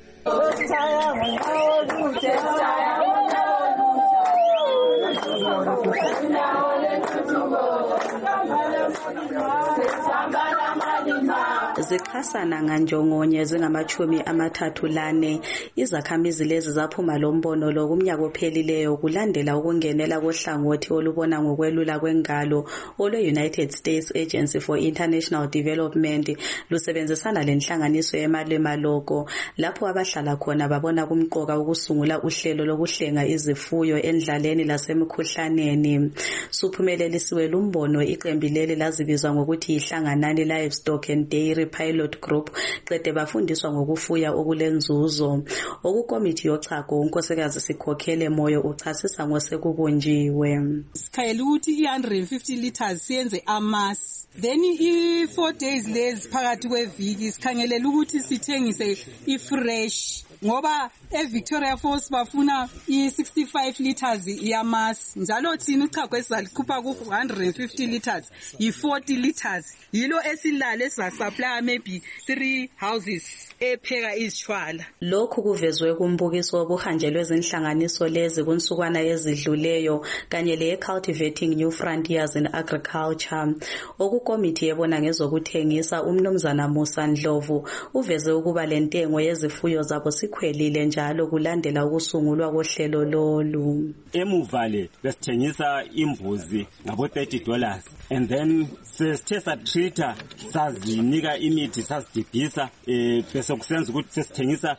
Zichasana nganjongonye zingama-34 izakhamizi lezi zaphuma lombono lo kumnyaka ophelileyo kulandela ukungenela kohlangothi olubona ngokwelula kwengalo olwe-United States Agency for International Development lusebenzisana lenhlanganiso yeMalema Loco lapho abahlala khona babona kumqoka ukusungula uhlelo lokuhlenga izifuyo endlaleni lasemkhuhlaneni. Suphumelelisiwe lumbono iqembu leli lazibizwa ngokuthi ihlanganani Livestock and Dairy Pilot Group qede bafundiswa ngokufuya okulenzuzo. Okukomiti yochago unkosikazi Sikhokhele Moyo uchasisa ngosekubunjiwe. Sikhayela ukuthi i150 liters siyenze amasi. Then i4 days lezi phakathi kweviki sikhangelela ukuthi sithengise ifresh. Ngoba eVictoria Falls bafuna i65 liters yamasi. Njalo thina uchago esizalikhupha ku 150 liters, i40 liters. Yilo esilale sisupply maybe 3 houses epheka izishwala. Lokhu kuvezwe kumbukiso wobuhanjelwe zinhlanganiso lezi kunsukwana ezidluleyo kanye le Cultivating New Frontiers in Agriculture. Okukomiti yebona ngezokuthengisa umnumzana Musa Ndlovu uveze ukuba lentengo yezifuyo zabo sikhwelile njalo kulandela ukusungulwa kohlelo lolu. Emuvale besithengisa imbuzi ngabo $30 and then sesithe satrita sazinika imithi sasidibhisa bese kusenza ukuthi sesithengisa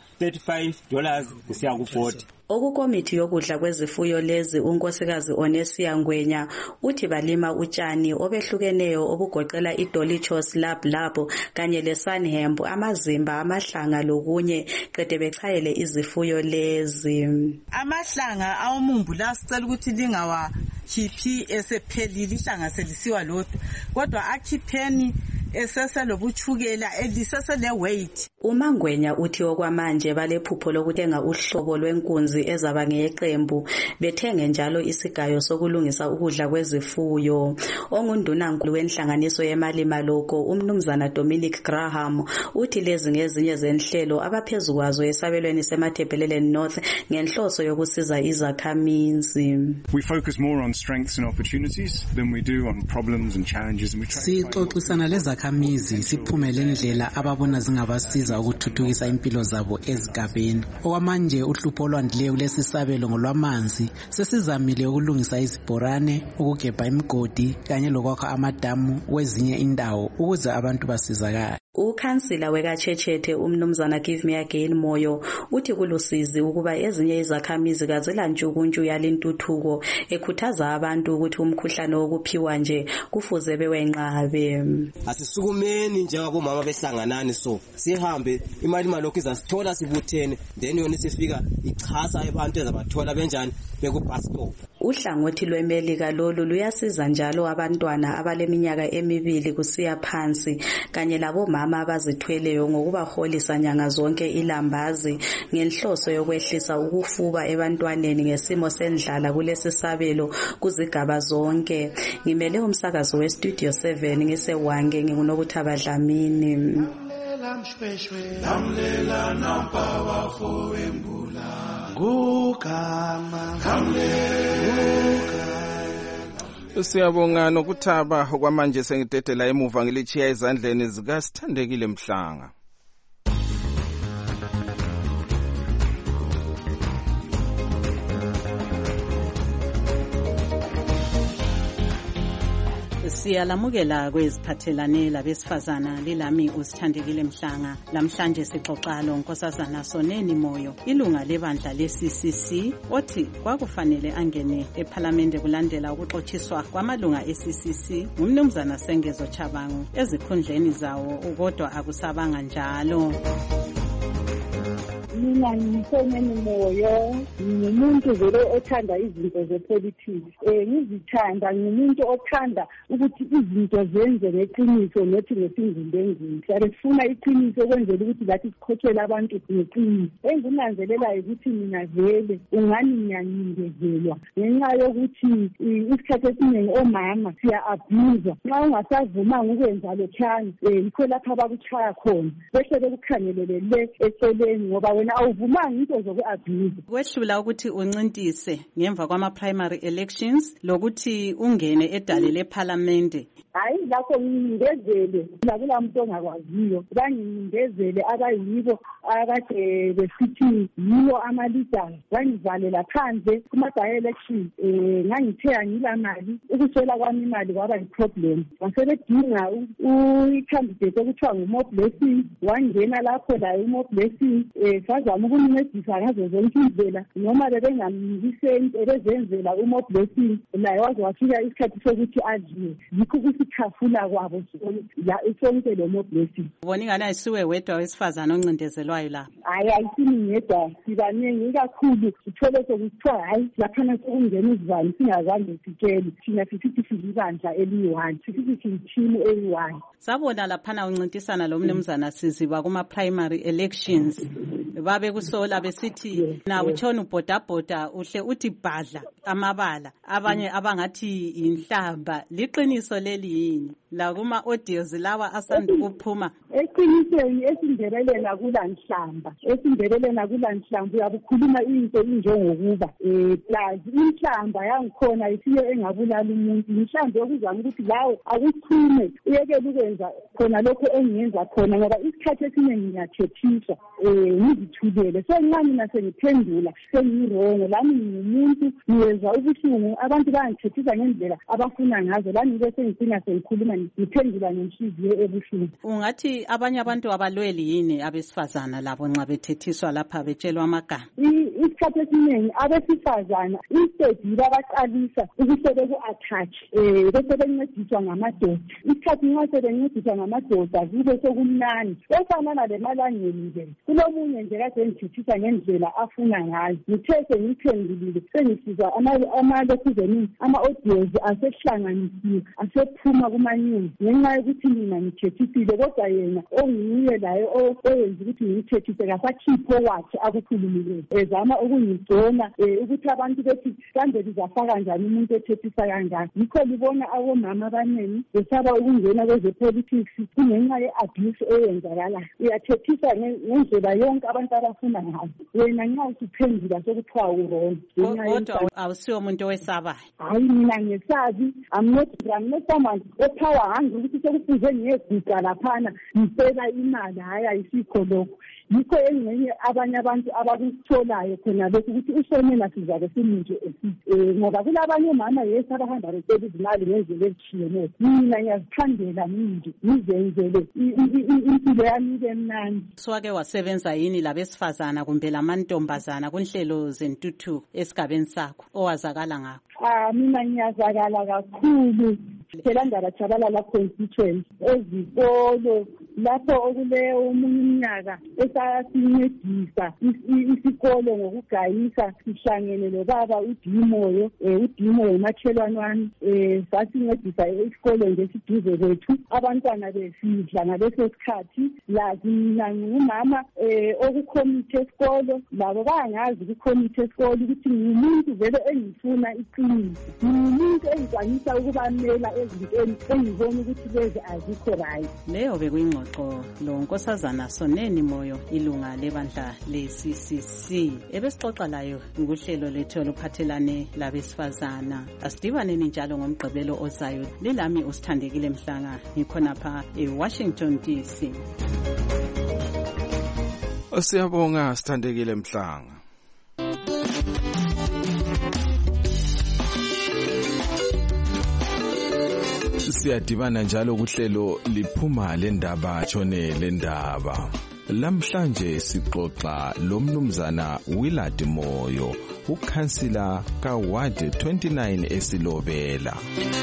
$35 kusiya ku40. Okukomiti yokudla kwezifuyo lezi unkosikazi Onesia Ngwenya uthi balima utshani obehlukeneyo obugoqela iDolichos Lab kanye leSunhemp amazimba amahlanga lokunye qede bechayele izifuyo lezi. Amahlanga awumumbu la sicela ukuthi lingawakhiphi esephelile ihlanga selisiwa lodwa kodwa akhipheni eseselobuchukela elisesele weight. UMangwenya uthi okwamanje balephupho lokuthenga uhlobo lwenkunzi ezaba ngeqembu bethenge njalo isigayo sokulungisa ukudla kwezifuyo. Ongundunankulu wenhlanganiso yeMalema Loco umnumzana Dominic Graham uthi lezi ngezinye zenhlelo abaphezulu kwazo esabelweni seMathebhelele North ngenhloso yokusiza izakhamizi. We focus more on strengths and opportunities than we do on problems and challenges, and we try sixoxisana lezakhamizi siphumele indlela ababona zingabasiza ukuthuthukisa impilo zabo ezigabeni. Okwamanje uhlupho olwandileyo lesisabelo ngolwamanzi sesizamile ukulungisa izibhorane, ukugebha imigodi kanye lokwakha amadamu kwezinye indawo ukuze abantu basizakale. Ukhansila wekaChechethe umnumzana Give Me Again Moyo uthi kulusizi ukuba ezinye izakhamizi kazilantshukuntshu yalintuthuko ekhuthaza abantu ukuthi umkhuhlane wokuphiwa nje kufuze bewenqabe. Asisukumeni njengabomama behlanganani so sihambe imali malokhu izasithola sibuthene then yona sifika ichasa abantu ezabathola benjani bekubhastop. Uhlangothi lwemelika lolu luyasiza njalo abantwana abaleminyaka 2 kusiya phansi kanye labomama abazithweleyo ngokubaholisa nyanga zonke ilambazi ngenhloso yokwehlisa ukufuba ebantwaneni ngesimo sendlala kulesisabelo kuzigaba zonke. Ngimele umsakazo weStudio 7 ngiseWange nginguNokuthaba Dlamini. Lamlela nampawa fowembula ngugama Siyabonga nokuthaba kwamanje sengidedela emuva ngilichiya ezandleni zikaSithandekile Mhlanga. Siyalamukela kweziphathelane labesifazana lilami uSithandekile Mhlanga. Lamhlanje sixoxa loNkosazana Soneni Moyo, ilunga lebandla leCCC, othi kwakufanele angene ePhalamende kulandela ukuxotshiswa kwamalunga eCCC ngumnumzana Sengezo Chabangu ezikhundleni zawo, kodwa akusabanga njalo. Mina ngiSoneni Moyo, ngimuntu vele othanda izinto zepolitics. Ngizithanda, ngimuntu othanda ukuthi izinto zenze ngeqiniso nethi ngesindingengini. Sifuna iqiniso kwenzela ukuthi lathi sikhokhele abantu ngeqiniso. Enginanzelelayo ukuthi mina vele ungani ngiyancindezelwa ngenxa yokuthi isikhathi esiningi omama siya-abuzwa. Nxa ungasavumanga ukwenza lokhani, yikho lapha abakuchaya khona bese bekukhangelele le eceleni ngoba wena awuvumanga into zoku-abuse. Kwehlula ukuthi uncintise ngemva kwama-primary elections lokuthi ungene edale lephalamende. Hayi lapho ngingindezele lakula muntu ongakwaziyo, bangindezele abayibo akade besithi yiwo ama-leaders, bangivalela phandle kuma-by-election. Ngangithe ngilamali, ukuswela kwami imali kwaba yi-problem. Basebedinga i-candidate okuthiwa nguMo Blessing, wangena lapho laye uMo Blessing sazama ukumncedisa ngazo zonke indlela, noma bebengamniki senti ebezenzela uMo Blessing, laye waze wafika isikhathi sokuthi adliwe. Yikho kusikhafula kwabo sonke lo Mo Blessing. Ubona ingane ayisiwe wedwa wesifazana oncindezelwayo la? Hayi, ayisini ngedwa, sibaningi kakhulu. Sithole sokuthiwa hayi laphana sekungena izivalo singazange sitshele. Thina sisithi siyibandla eliyi-1, sisithi siyithimu eyi-1. Sabona laphana uncintisana lo mnumzana Siziba kuma-primary elections. Babe kusola besithi na utshona ubhodabhoda uhle uthi bhadla amabala, abanye abangathi inhlamba. Liqiniso leli yini la kuma audios lawa asanda ukuphuma? Eqinisweni esindebeleni akulanhlamba, esindebeleni akulanhlamba. Uyabukhuluma into injengokuba plus inhlamba yangikhona isiyo engabulala umuntu. Inhlamba yokuzama ukuthi lawo akuphume uyekele ukwenza khona lokho engiyenza khona, ngoba isikhathi esiningi ngiyathethiswa ngizithulele. So nxa mina sengiphendula sengirongo, lami ngumuntu ngiyenza ubuhlungu, abantu bayangithethisa ngendlela abafuna ngazo, lami ngibe sengicina sengikhuluma ngiphendula ngenhliziyo ebuhlungu. Ungathi abanye abantu abalweli yini abesifazana labo nxa bethethiswa lapha betshelwa amagama? Isikhathi esiningi abesifazana instead babaqalisa ukuthi beku-attach bese bencediswa ngamadoda. Isikhathi nxa sebencediswa ngamadoda kube sokumnani. Efanana lemalangeni nje, kulomunye nje kade ngithethisa ngendlela afuna ngayo, ngithe sengiphendulile sengisizwa ama-lokhuzeni ama-audios asehlanganisiwe asephuma kumanyuzi ngenxa yokuthi mina ngithethisile, kodwa yena onguye laye oyenza ukuthi ngithethise kasakhipho wakhe akukhulumileyo, ezama ukungigcona ukuthi abantu bethi kambe lizafaka njani umuntu ethethisa kangaka. Yikho libona abomama abaningi besaba ukungena kwezepolitics kungenxa ye-abuse eyenzakalayo. Uyathethisa ngendlela yonke abantu abafuna ngayo, wena nxa usuphendula sokuthiwa urongo. Kodwa awusiwo umuntu owesabayo? Hayi, mina ngesabi. I'm not someone ophawa hangi ukuthi sekufuze ngiyeguqa laphana ngicela imali. Hayi, ayisikho lokho. Yikho engxenye abanye abantu abakutholayo khona lokhu ukuthi uSonela sizabe simuntu ngoba kulabanye omama yesi abahamba becela izimali ngendlela ezitshiyeneyo. Mina ngiyazithandela mindi ngizenzele impilo yami ibe mnandi. Swake wasebenza yini labesifazana kumbe lamantombazana kunhlelo zentuthuko esigabeni sakho owazakala ngakho? Mina ngiyazakala kakhulu phela Ndaba-Tshabalala constituency ezikolo lapho okule omunye umnyaka esasincedisa isikolo ngokugayisa sihlangene lobaba uDimoyo umakhelwane wami sasincedisa isikolo nje siduze kwethu abantwana besidla ngaleso sikhathi. Lazi mina ngumama okukhomithe esikolo, labo bayangazi ukukhomithe esikolo ukuthi ngumuntu vele engifuna iqiniso, ngumuntu engikwanisa ukubamela ezintweni engibona ukuthi lezi azikho right. Leyo bekuyingxoxo ngxoxo lonkosazana Soneni Moyo, ilunga lebandla le-CCC. Ebesixoxa layo nguhlelo lethu oluphathelane labesifazana. Asidibaneni njalo ngomgqibelo ozayo. Lelami uSithandekile Mhlanga, ngikhonapha eWashington DC. Siyabonga Sithandekile Mhlanga. Siyadibana njalo kuhlelo liphuma lendaba tshone lendaba. Lamhlanje sixoxa lomnumzana Willard Moyo, ukhansila kaWard 29 eSilobela.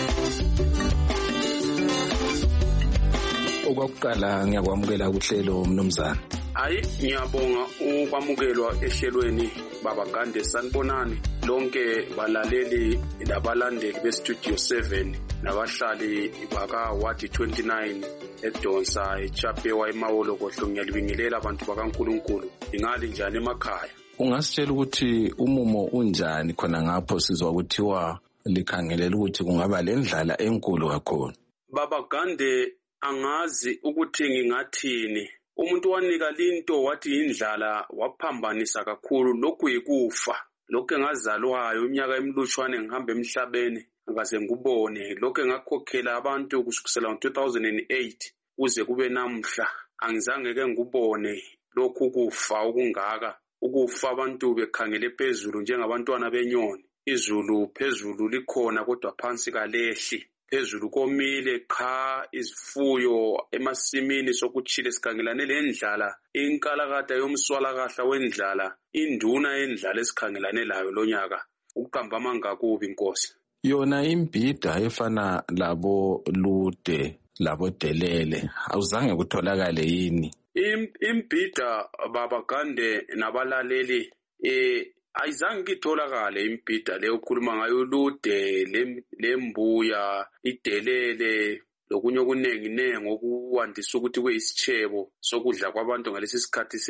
Okwakuqala ngiyakwamukela kuhlelo mnumzana. Hayi, ngiyabonga ukwamukelwa ehlelweni Baba Gande. Sanibonani lonke balaleli labalandeli beStudio 7 nabahlali baka Ward 29 eDonsa eChapewa eMawolo Kohlo. Ngiyalibingelela abantu bakaNkulunkulu. Ingali njani emakhaya? Ungasitshela ukuthi umumo unjani khona ngapho sizwa ukuthiwa likhangelela ukuthi kungaba lendlala enkulu kakhulu? Baba Gande, angazi ukuthi ngingathini. Umuntu wanika linto wathi indlala waphambanisa kakhulu. Lokhu yikufa. Lokho engazalwayo iminyaka emilutshwane ngihamba emhlabeni ngaze ngubone. Lokho engakhokhela abantu kusukela ngo-2008 kuze kube namhla. Angizange ke ngubone lokhu kufa okungaka. Ukufa abantu bekhangele phezulu njengabantwana benyoni. Izulu phezulu likhona kodwa phansi kalehli. Phezulu komile qha izifuyo emasimini sokutshile sikhangelane lendlala. Inkalakada yomswalakahla wendlala. Induna yendlala esikhangelane layo lonyaka. Ukuqambama ngakubi inkosi. Yona imbhida efana labo lude labo delele awuzange kutholakale yini? Imbhida Baba Gande nabalaleli ayizange ngitholakale imbhida leyo ukhuluma ngayo, lude lembuya idelele lokunye okunengi nengi okuwandisa ukuthi kuyisitshebo sokudla kwabantu ngalesi sikhathi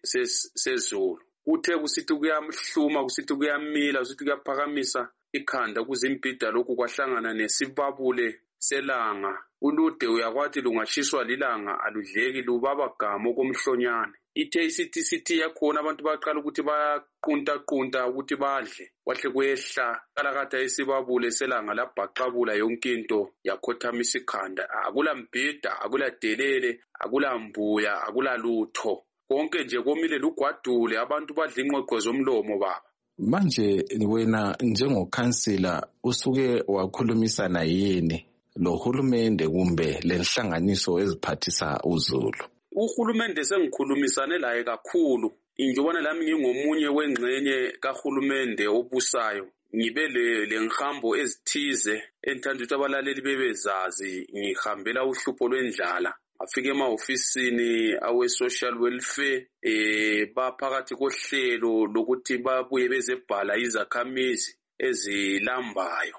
sezulu. Kuthe kusithi kuyamhluma, kusithi kuyamila, kusithi kuyaphakamisa ikhanda ukuze imbhida lokhu kwahlangana nesibabule selanga. Ulude uyakwathi lungashiswa lilanga aludleki, lubaba gama okomhlonyane. Ithe isithi yakhona abantu baqala ukuthi bayaqunta ukuthi badle. Wahle kwehla kalakatha isibabule selanga labhaqabula yonke into yakhothamisa ikhanda. Akula mbhida, akula delele, akula mbuya, akula lutho. Konke nje komile lugwadule, abantu badla ingqoqo zomlomo baba. Manje wena njengokhansila usuke wakhulumisana yini lohulumende kumbe lenhlanganiso eziphathisa uzulu? Uhulumende sengikhulumisane laye kakhulu. Injobana lami ngingomunye wengxenye kahulumende obusayo. Ngibe le ngihambo ezithize enthanda ukuthi abalaleli bebezazi. Ngihambela uhlupho lwendlala. Afike ema-ofisini awe-social welfare baphakathi kohlelo lokuthi babuye bezebhala izakhamizi ezilambayo.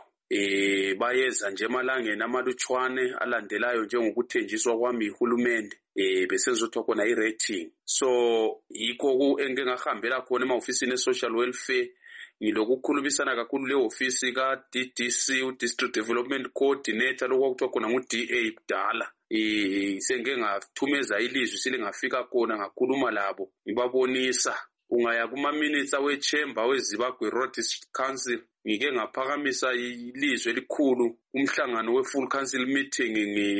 Bayeza nje emalangeni amalutshwane alandelayo njengokuthenjiswa kwami ihulumende besenzothwa khona i-rating. So yikho engingahambela khona ema-ofisini e-social welfare. Ngilokukhulumisana kakhulu le ofisi ka-DDC, u-District Development Coordinator, lokho kuthiwa khona ngu-DA kudala. Sengike ngathumeza ilizwi silingafika khona ngakhuluma labo ngibabonisa. Ungaya kuma-minutes we-chamber we-Zimbabwe Road Council, ngike ngaphakamisa ilizwi elikhulu umhlangano we-full council meeting.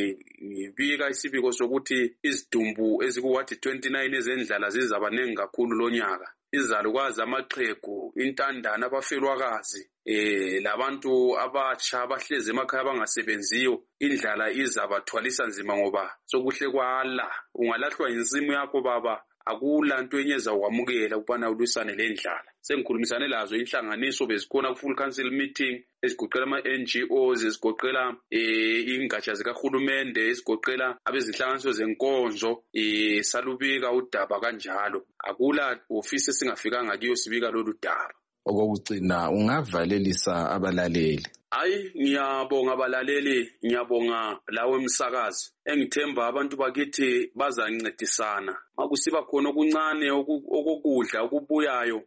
Ngibika isibiko sokuthi izidumbu eziku-Ward 29 ezendlala zizabanengi kakhulu lonyaka. Izalukwazi, amaqhegu, intandane, abafelwakazi, labantu abatsha abahlezi emakhaya abangasebenziyo, indlala izabathwalisa nzima ngoba sokuhle kwala. Ungalahlwa insimu yakho baba, akula nto enyeza ukwamukela ukubana ulusane lendlala. Sengikhulumisane lazo inhlanganiso bezikhona ku-full council meeting ezigoqela ama-NGOs, ezigoqela ingatsha zikahulumende, ezigoqela abezinhlanganiso zenkonzo. Salubika udaba kanjalo. Akula ofisi esingafikanga kiyo sibika lolu daba. Okokugcina ungavalelisa abalaleli? Hayi, ngiyabonga abalaleli, ngiyabonga lawe msakazi. Engithemba abantu bakithi bazancedisana. Makusiba khona okuncane okokudla okubuyayo,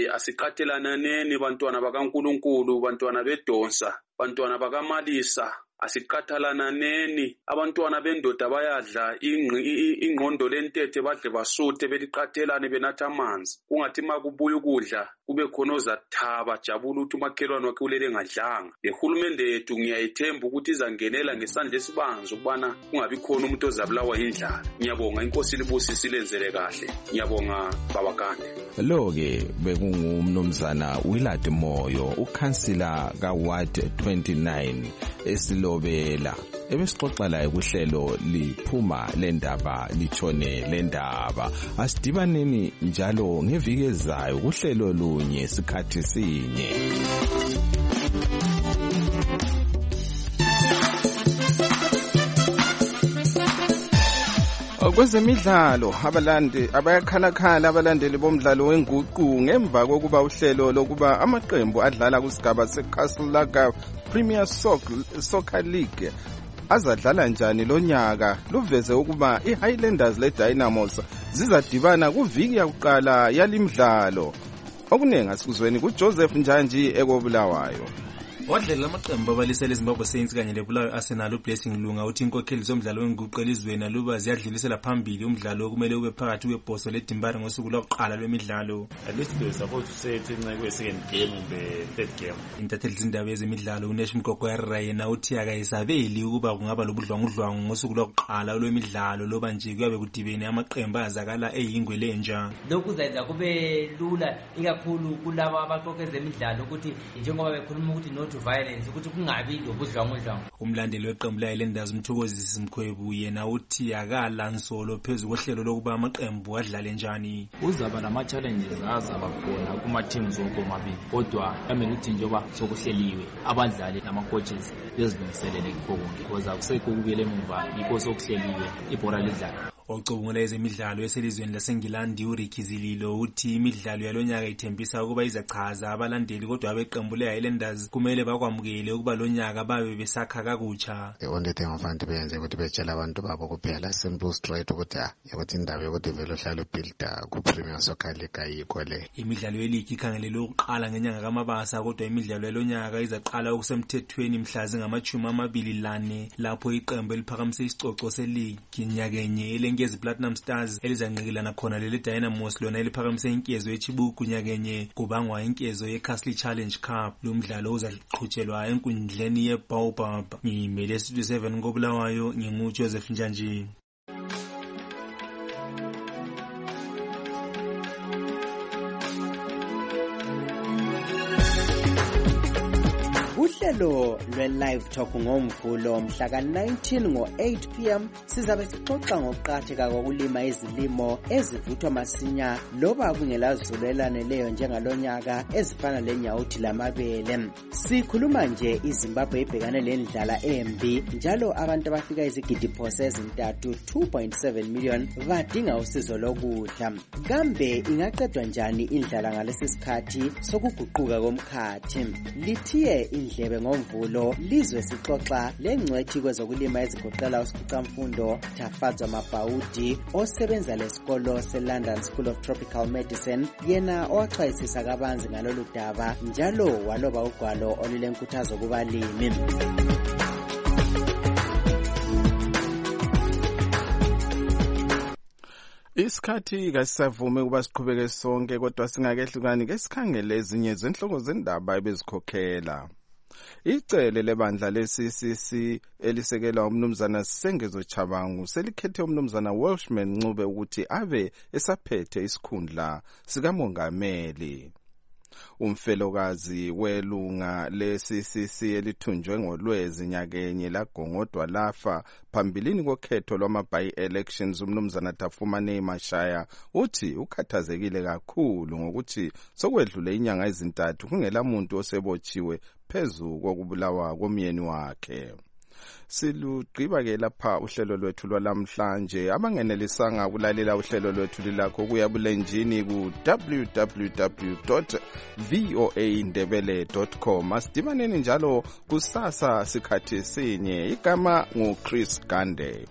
asiqatelananeni bantwana bakaNkulunkulu, bantwana beDonsa, bantwana bakaMalisa, asiqathalananeni. Abantwana bendoda bayadla ingqondo lentethe badle basuthe beliqathelane benatha amanzi. Kungathi makubuya ukudla kube khona ozathaba jabula ukuthi umakhelwane wakhe ulele ngadlanga. Lehulumende yethu ngiyayithemba ukuthi izangenela ngesandla esibanzi ukubana kungabi khona umuntu ozabulawa indlala. Ngiyabonga inkosi libusisi lenzele kahle. Ngiyabonga babakande. Lo-ke bekungumnumzana Willard Moyo, ukhansila kaWard 29 esilobela. Ebesixoxa laye kuhlelo liphuma lendaba litshone lendaba. Asidibaneni njalo ngeviki ezayo kuhlelo lunye sikhathi sinye. Kwezemidlalo abayakhalakhala abalandeli bomdlalo wenguqu ngemva kokuba uhlelo lokuba amaqembu adlala kusigaba seCastle Premier Soccer League azadlala njani lonyaka luveze ukuba iHighlanders leDynamos zizadibana kuviki yakuqala yalimdlalo. Okuningi asikuzweni kuJoseph Njanji ekobulawayo. Wadlela amaqembu abalisela eZimbabwe Saints kanye leBulawayo Arsenal uBlessing Lunga uthi inkokheli zomdlalo wenguqu elizweni aluba ziyadlulisela phambili umdlalo okumele ube phakathi kwebhoso leDimbara ngosuku lokuqala lwemidlalo. At least they supposed to say incenye second game kumbe third game. Intatheli zindaba yezemidlalo uNesh Mgogwera yena uthi akayisabeli ukuba kungaba lobudlwangudlwangu ngosuku lokuqala lwemidlalo loba nje kuyabe kudibene amaqembu azakala eyingwe lenja. Lokhu zenza kube lula ikakhulu kulabo abaqoqe ezemidlalo ukuthi njengoba bekhuluma ukuthi no violence ukuthi kungabi lobudlwangudlwangu. Umlandeli weqembu leHighlanders Mthokozisi Mkhwebu yena uthi akala nsolo phezulu kohlelo lokuba amaqembu adlale njani. Uzaba nama challenges azaba khona kuma teams zonke omabili kodwa yami ngithi njengoba sokuhleliwe abadlali nama coaches bezilungiselele konke because akusekho ukubuyela emuva yikho sokuhleliwe ibhola lidlala. Ocubungula ezemidlalo eselizweni laseNgilandi uRicky Zililo uthi imidlalo yalonyaka ithembisa ukuba izachaza abalandeli kodwa abeqembu leHighlanders kumele bakwamukele ukuba lonyaka babe besakha kakutsha. The only thing ofanele benze ukuthi betshela abantu babo kuphela simple straight ukuthi ukuthi indaba yokuthi vele uhlala ubuilda kuPremier Soccer League ayikho le. Imidlalo yeligi ikhangelelwe ukuqala ngenyanga kaMabasa kodwa imidlalo yalonyaka izaqala okusemthethweni mhla zingama-24 lapho iqembu eliphakamise isicoco seligi nyakenye Nkezi Platinum Stars elizanqikilana khona leli Dynamos lona eliphakamise inkezo eChibuku nyakenye kubangwa inkezo yeCastle Challenge Cup. Lo mdlalo uzaqhutshelwa enkundleni yeBaobab. Ngimele Studio 7 ngobulawayo nginguJoseph Njanji. Uhlelo lwe-Live Talk ngomvulo mhla ka-19 ngo-8 p.m. sizabe sixoxa ngokuqhatheka kokulima izilimo ezivuthwa masinya loba kungelazulu elaneleyo njengalonyaka ezifana lenyawuthi lamabele. Sikhuluma nje iZimbabwe ibhekane lendlala embi njalo abantu abafika izigidiphose ezintathu 2.7 million badinga usizo lokudla. Kambe ingaqedwa njani indlala ngalesi sikhathi sokuguquka komkhathi? Lithiye indlebe ngomvulo lizwe sixoxa lengcwethi kwezokulima ezigoqela usikhicamfundo Tafadzwa Mabhaudi osebenza lesikolo seLondon School of Tropical Medicine, yena owaxwayisisa kabanzi ngalolu daba njalo waloba ugwalo olulenkuthazo kubalimi. Isikhathi kasisavumi ukuba siqhubeke sonke kodwa singakehlukani ke sikhangele ezinye zenhloko zendaba ebezikhokhela. Icele lebandla leCCC elisekelwa umnumzana Sengezo Chabangu selikhethe umnumzana Welshman Ncube ukuthi abe esaphethe isikhundla sikamongameli. Umfelokazi welunga leCCC elithunjwe ngolwezi nyakenye lagongodwa lafa phambilini kokhetho lwama-by-elections umnumzana Tafumane Mashaya uthi ukhathazekile kakhulu ngokuthi sokwedlule inyanga ezintathu kungela muntu osebotshiwe phezu kokubulawa komyeni wakhe. Silugqiba-ke lapha uhlelo lwethu lwalamhlanje. Abangenelisanga ukulalela uhlelo lwethu lilakho kuya bulenjini ku www.voaindebele.com. Asidibaneni njalo kusasa sikhathi sinye. Igama nguChris Gande.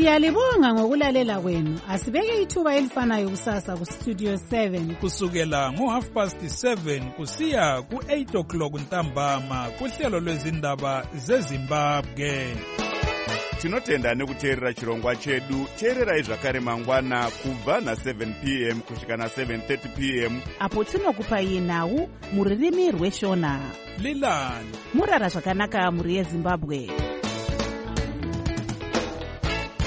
Siyalibonga ngokulalela kwenu. Asibeke ithuba elifanayo kusasa ku Studio 7 kusukela ngo7:30 kusiya ku8 ntambama kuhlelo lwezindaba zeZimbabwe. Tinotenda nekuteerera chirongwa chedu. Teererai zvakare mangwana kubva na7 p.m. kusvika na7:30 p.m. apo tinokupai nhau muririmi rweshona. Lilani murara zvakanaka muri yeZimbabwe.